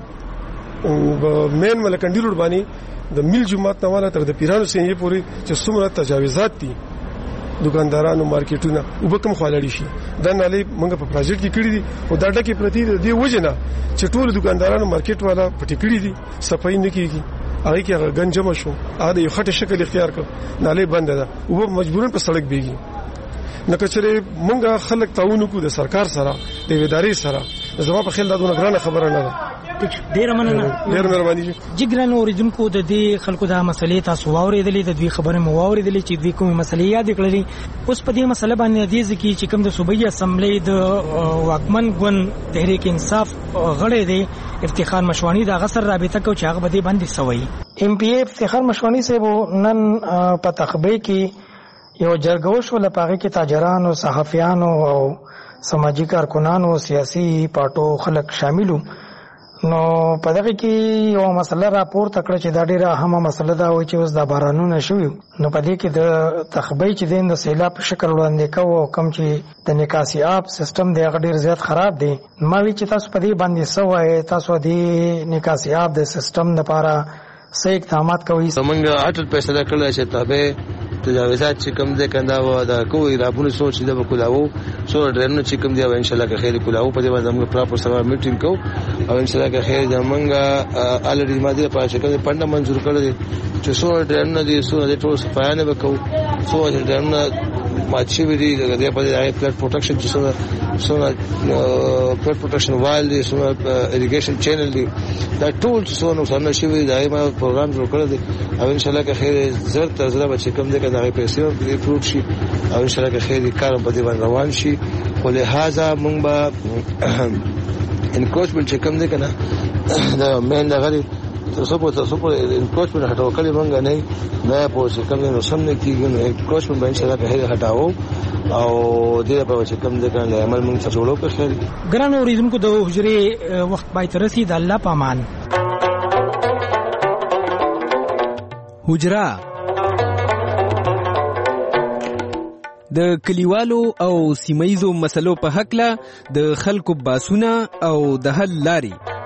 مین ملکندیرو باندې د میل جمعات نواله تر د پیرانو سینې پورې چې څومره تجاوزات دي دکاندارانو مارکیټونه وبکم خالړی شي دا نالي موږ په پروجیکټ کې کړی دي او دا ډکه پرتی دی وجنه چې ټول دکاندارانو مارکیټ والا پټی کړی دي صفای نه کیږي هغه کې غنجم شو هغه یو خټه شکل اختیار کړ نالي بند ده او مجبورن په سړک بیږي نو کچره مونږه خلک تعاون کو د سرکار سره د ادارې سره زما په خیال دا دونه ګرانه خبره نه ده ډیر مننه ډیر مهرباني جګران اوریدونکو د دې خلکو د مسلې تاسو واوریدلې د دوی خبره مو واوریدلې چې دوی کومه مسلې یاد کړلې اوس په دې مسله باندې د ځکه چې کوم د صوبایي اسمبلی د واکمن ګوند تحریک انصاف غړي دی افتخار مشوانی د غسر رابطه کو چې هغه بده باندې سوي ام پی افتخار مشوانی سے وو نن په تخبه کې یو جرګوش ول پاغه کې تاجرانو صحافیانو او سماجی کارکنانو سیاسي پارټو خلک شاملو نو په دغه کې یو مسله راپور تکړه چې دا ډیره اهمه مسله ده او چې اوس د بارانونو شوی نو په دې کې د تخبې چې د سیلاب په شکل وړاندې کوو کم چې د نکاسي اپ سیستم دی هغه ډیر زیات خراب دی ما وی چې تاسو په دې باندې سوای تاسو د نکاسي اپ د سیستم لپاره صحیح اقدامات کوي زمونږ اټل فیصله کړل چې تابع تجاوزات چې کوم دې کنده و دا کوی رابونه سوچ دې وکړاو سو ډرنه چې کوم دی ان شاء الله که خیر کولاو په دې باندې موږ پراپر سره میټینګ کو او ان شاء الله که خیر زمونږ الریډي ماده په شکل پنده منظور کړل چې سو ډرنه دې سو دې ټول صفایانه وکاو سو ډرنه ماچی وی دې په دې پلټ پروټیکشن چې سو پلټ پروټیکشن وال دې سو اریګیشن چینل دې دا ټول سو نو څنګه شي وی دایمه پروګرام جوړ کړل او ان شاء الله که خیر زر تر زر به کوم دې کنه پیسې په فروټ شي او ان شاء الله که خیر کار په دې باندې روان شي خو له هاذا مونږ به انکوچمنت چې کوم دې کنه دا مین دا غري تاسو په انکوچمنت هټاو کړی مونږ نه په څه کوم نو سم نه کیږي نو انکوچمنت به ان شاء الله که خیر هټاو او دې په چې کوم دې کنه عمل مونږ څه جوړو په خیر ګران اوریدونکو د حجره وخت پای تر رسید الله پامان حجره د کلیوالو او سیمایزو مسلو په حق له د خلکو باسونه او د حل لاري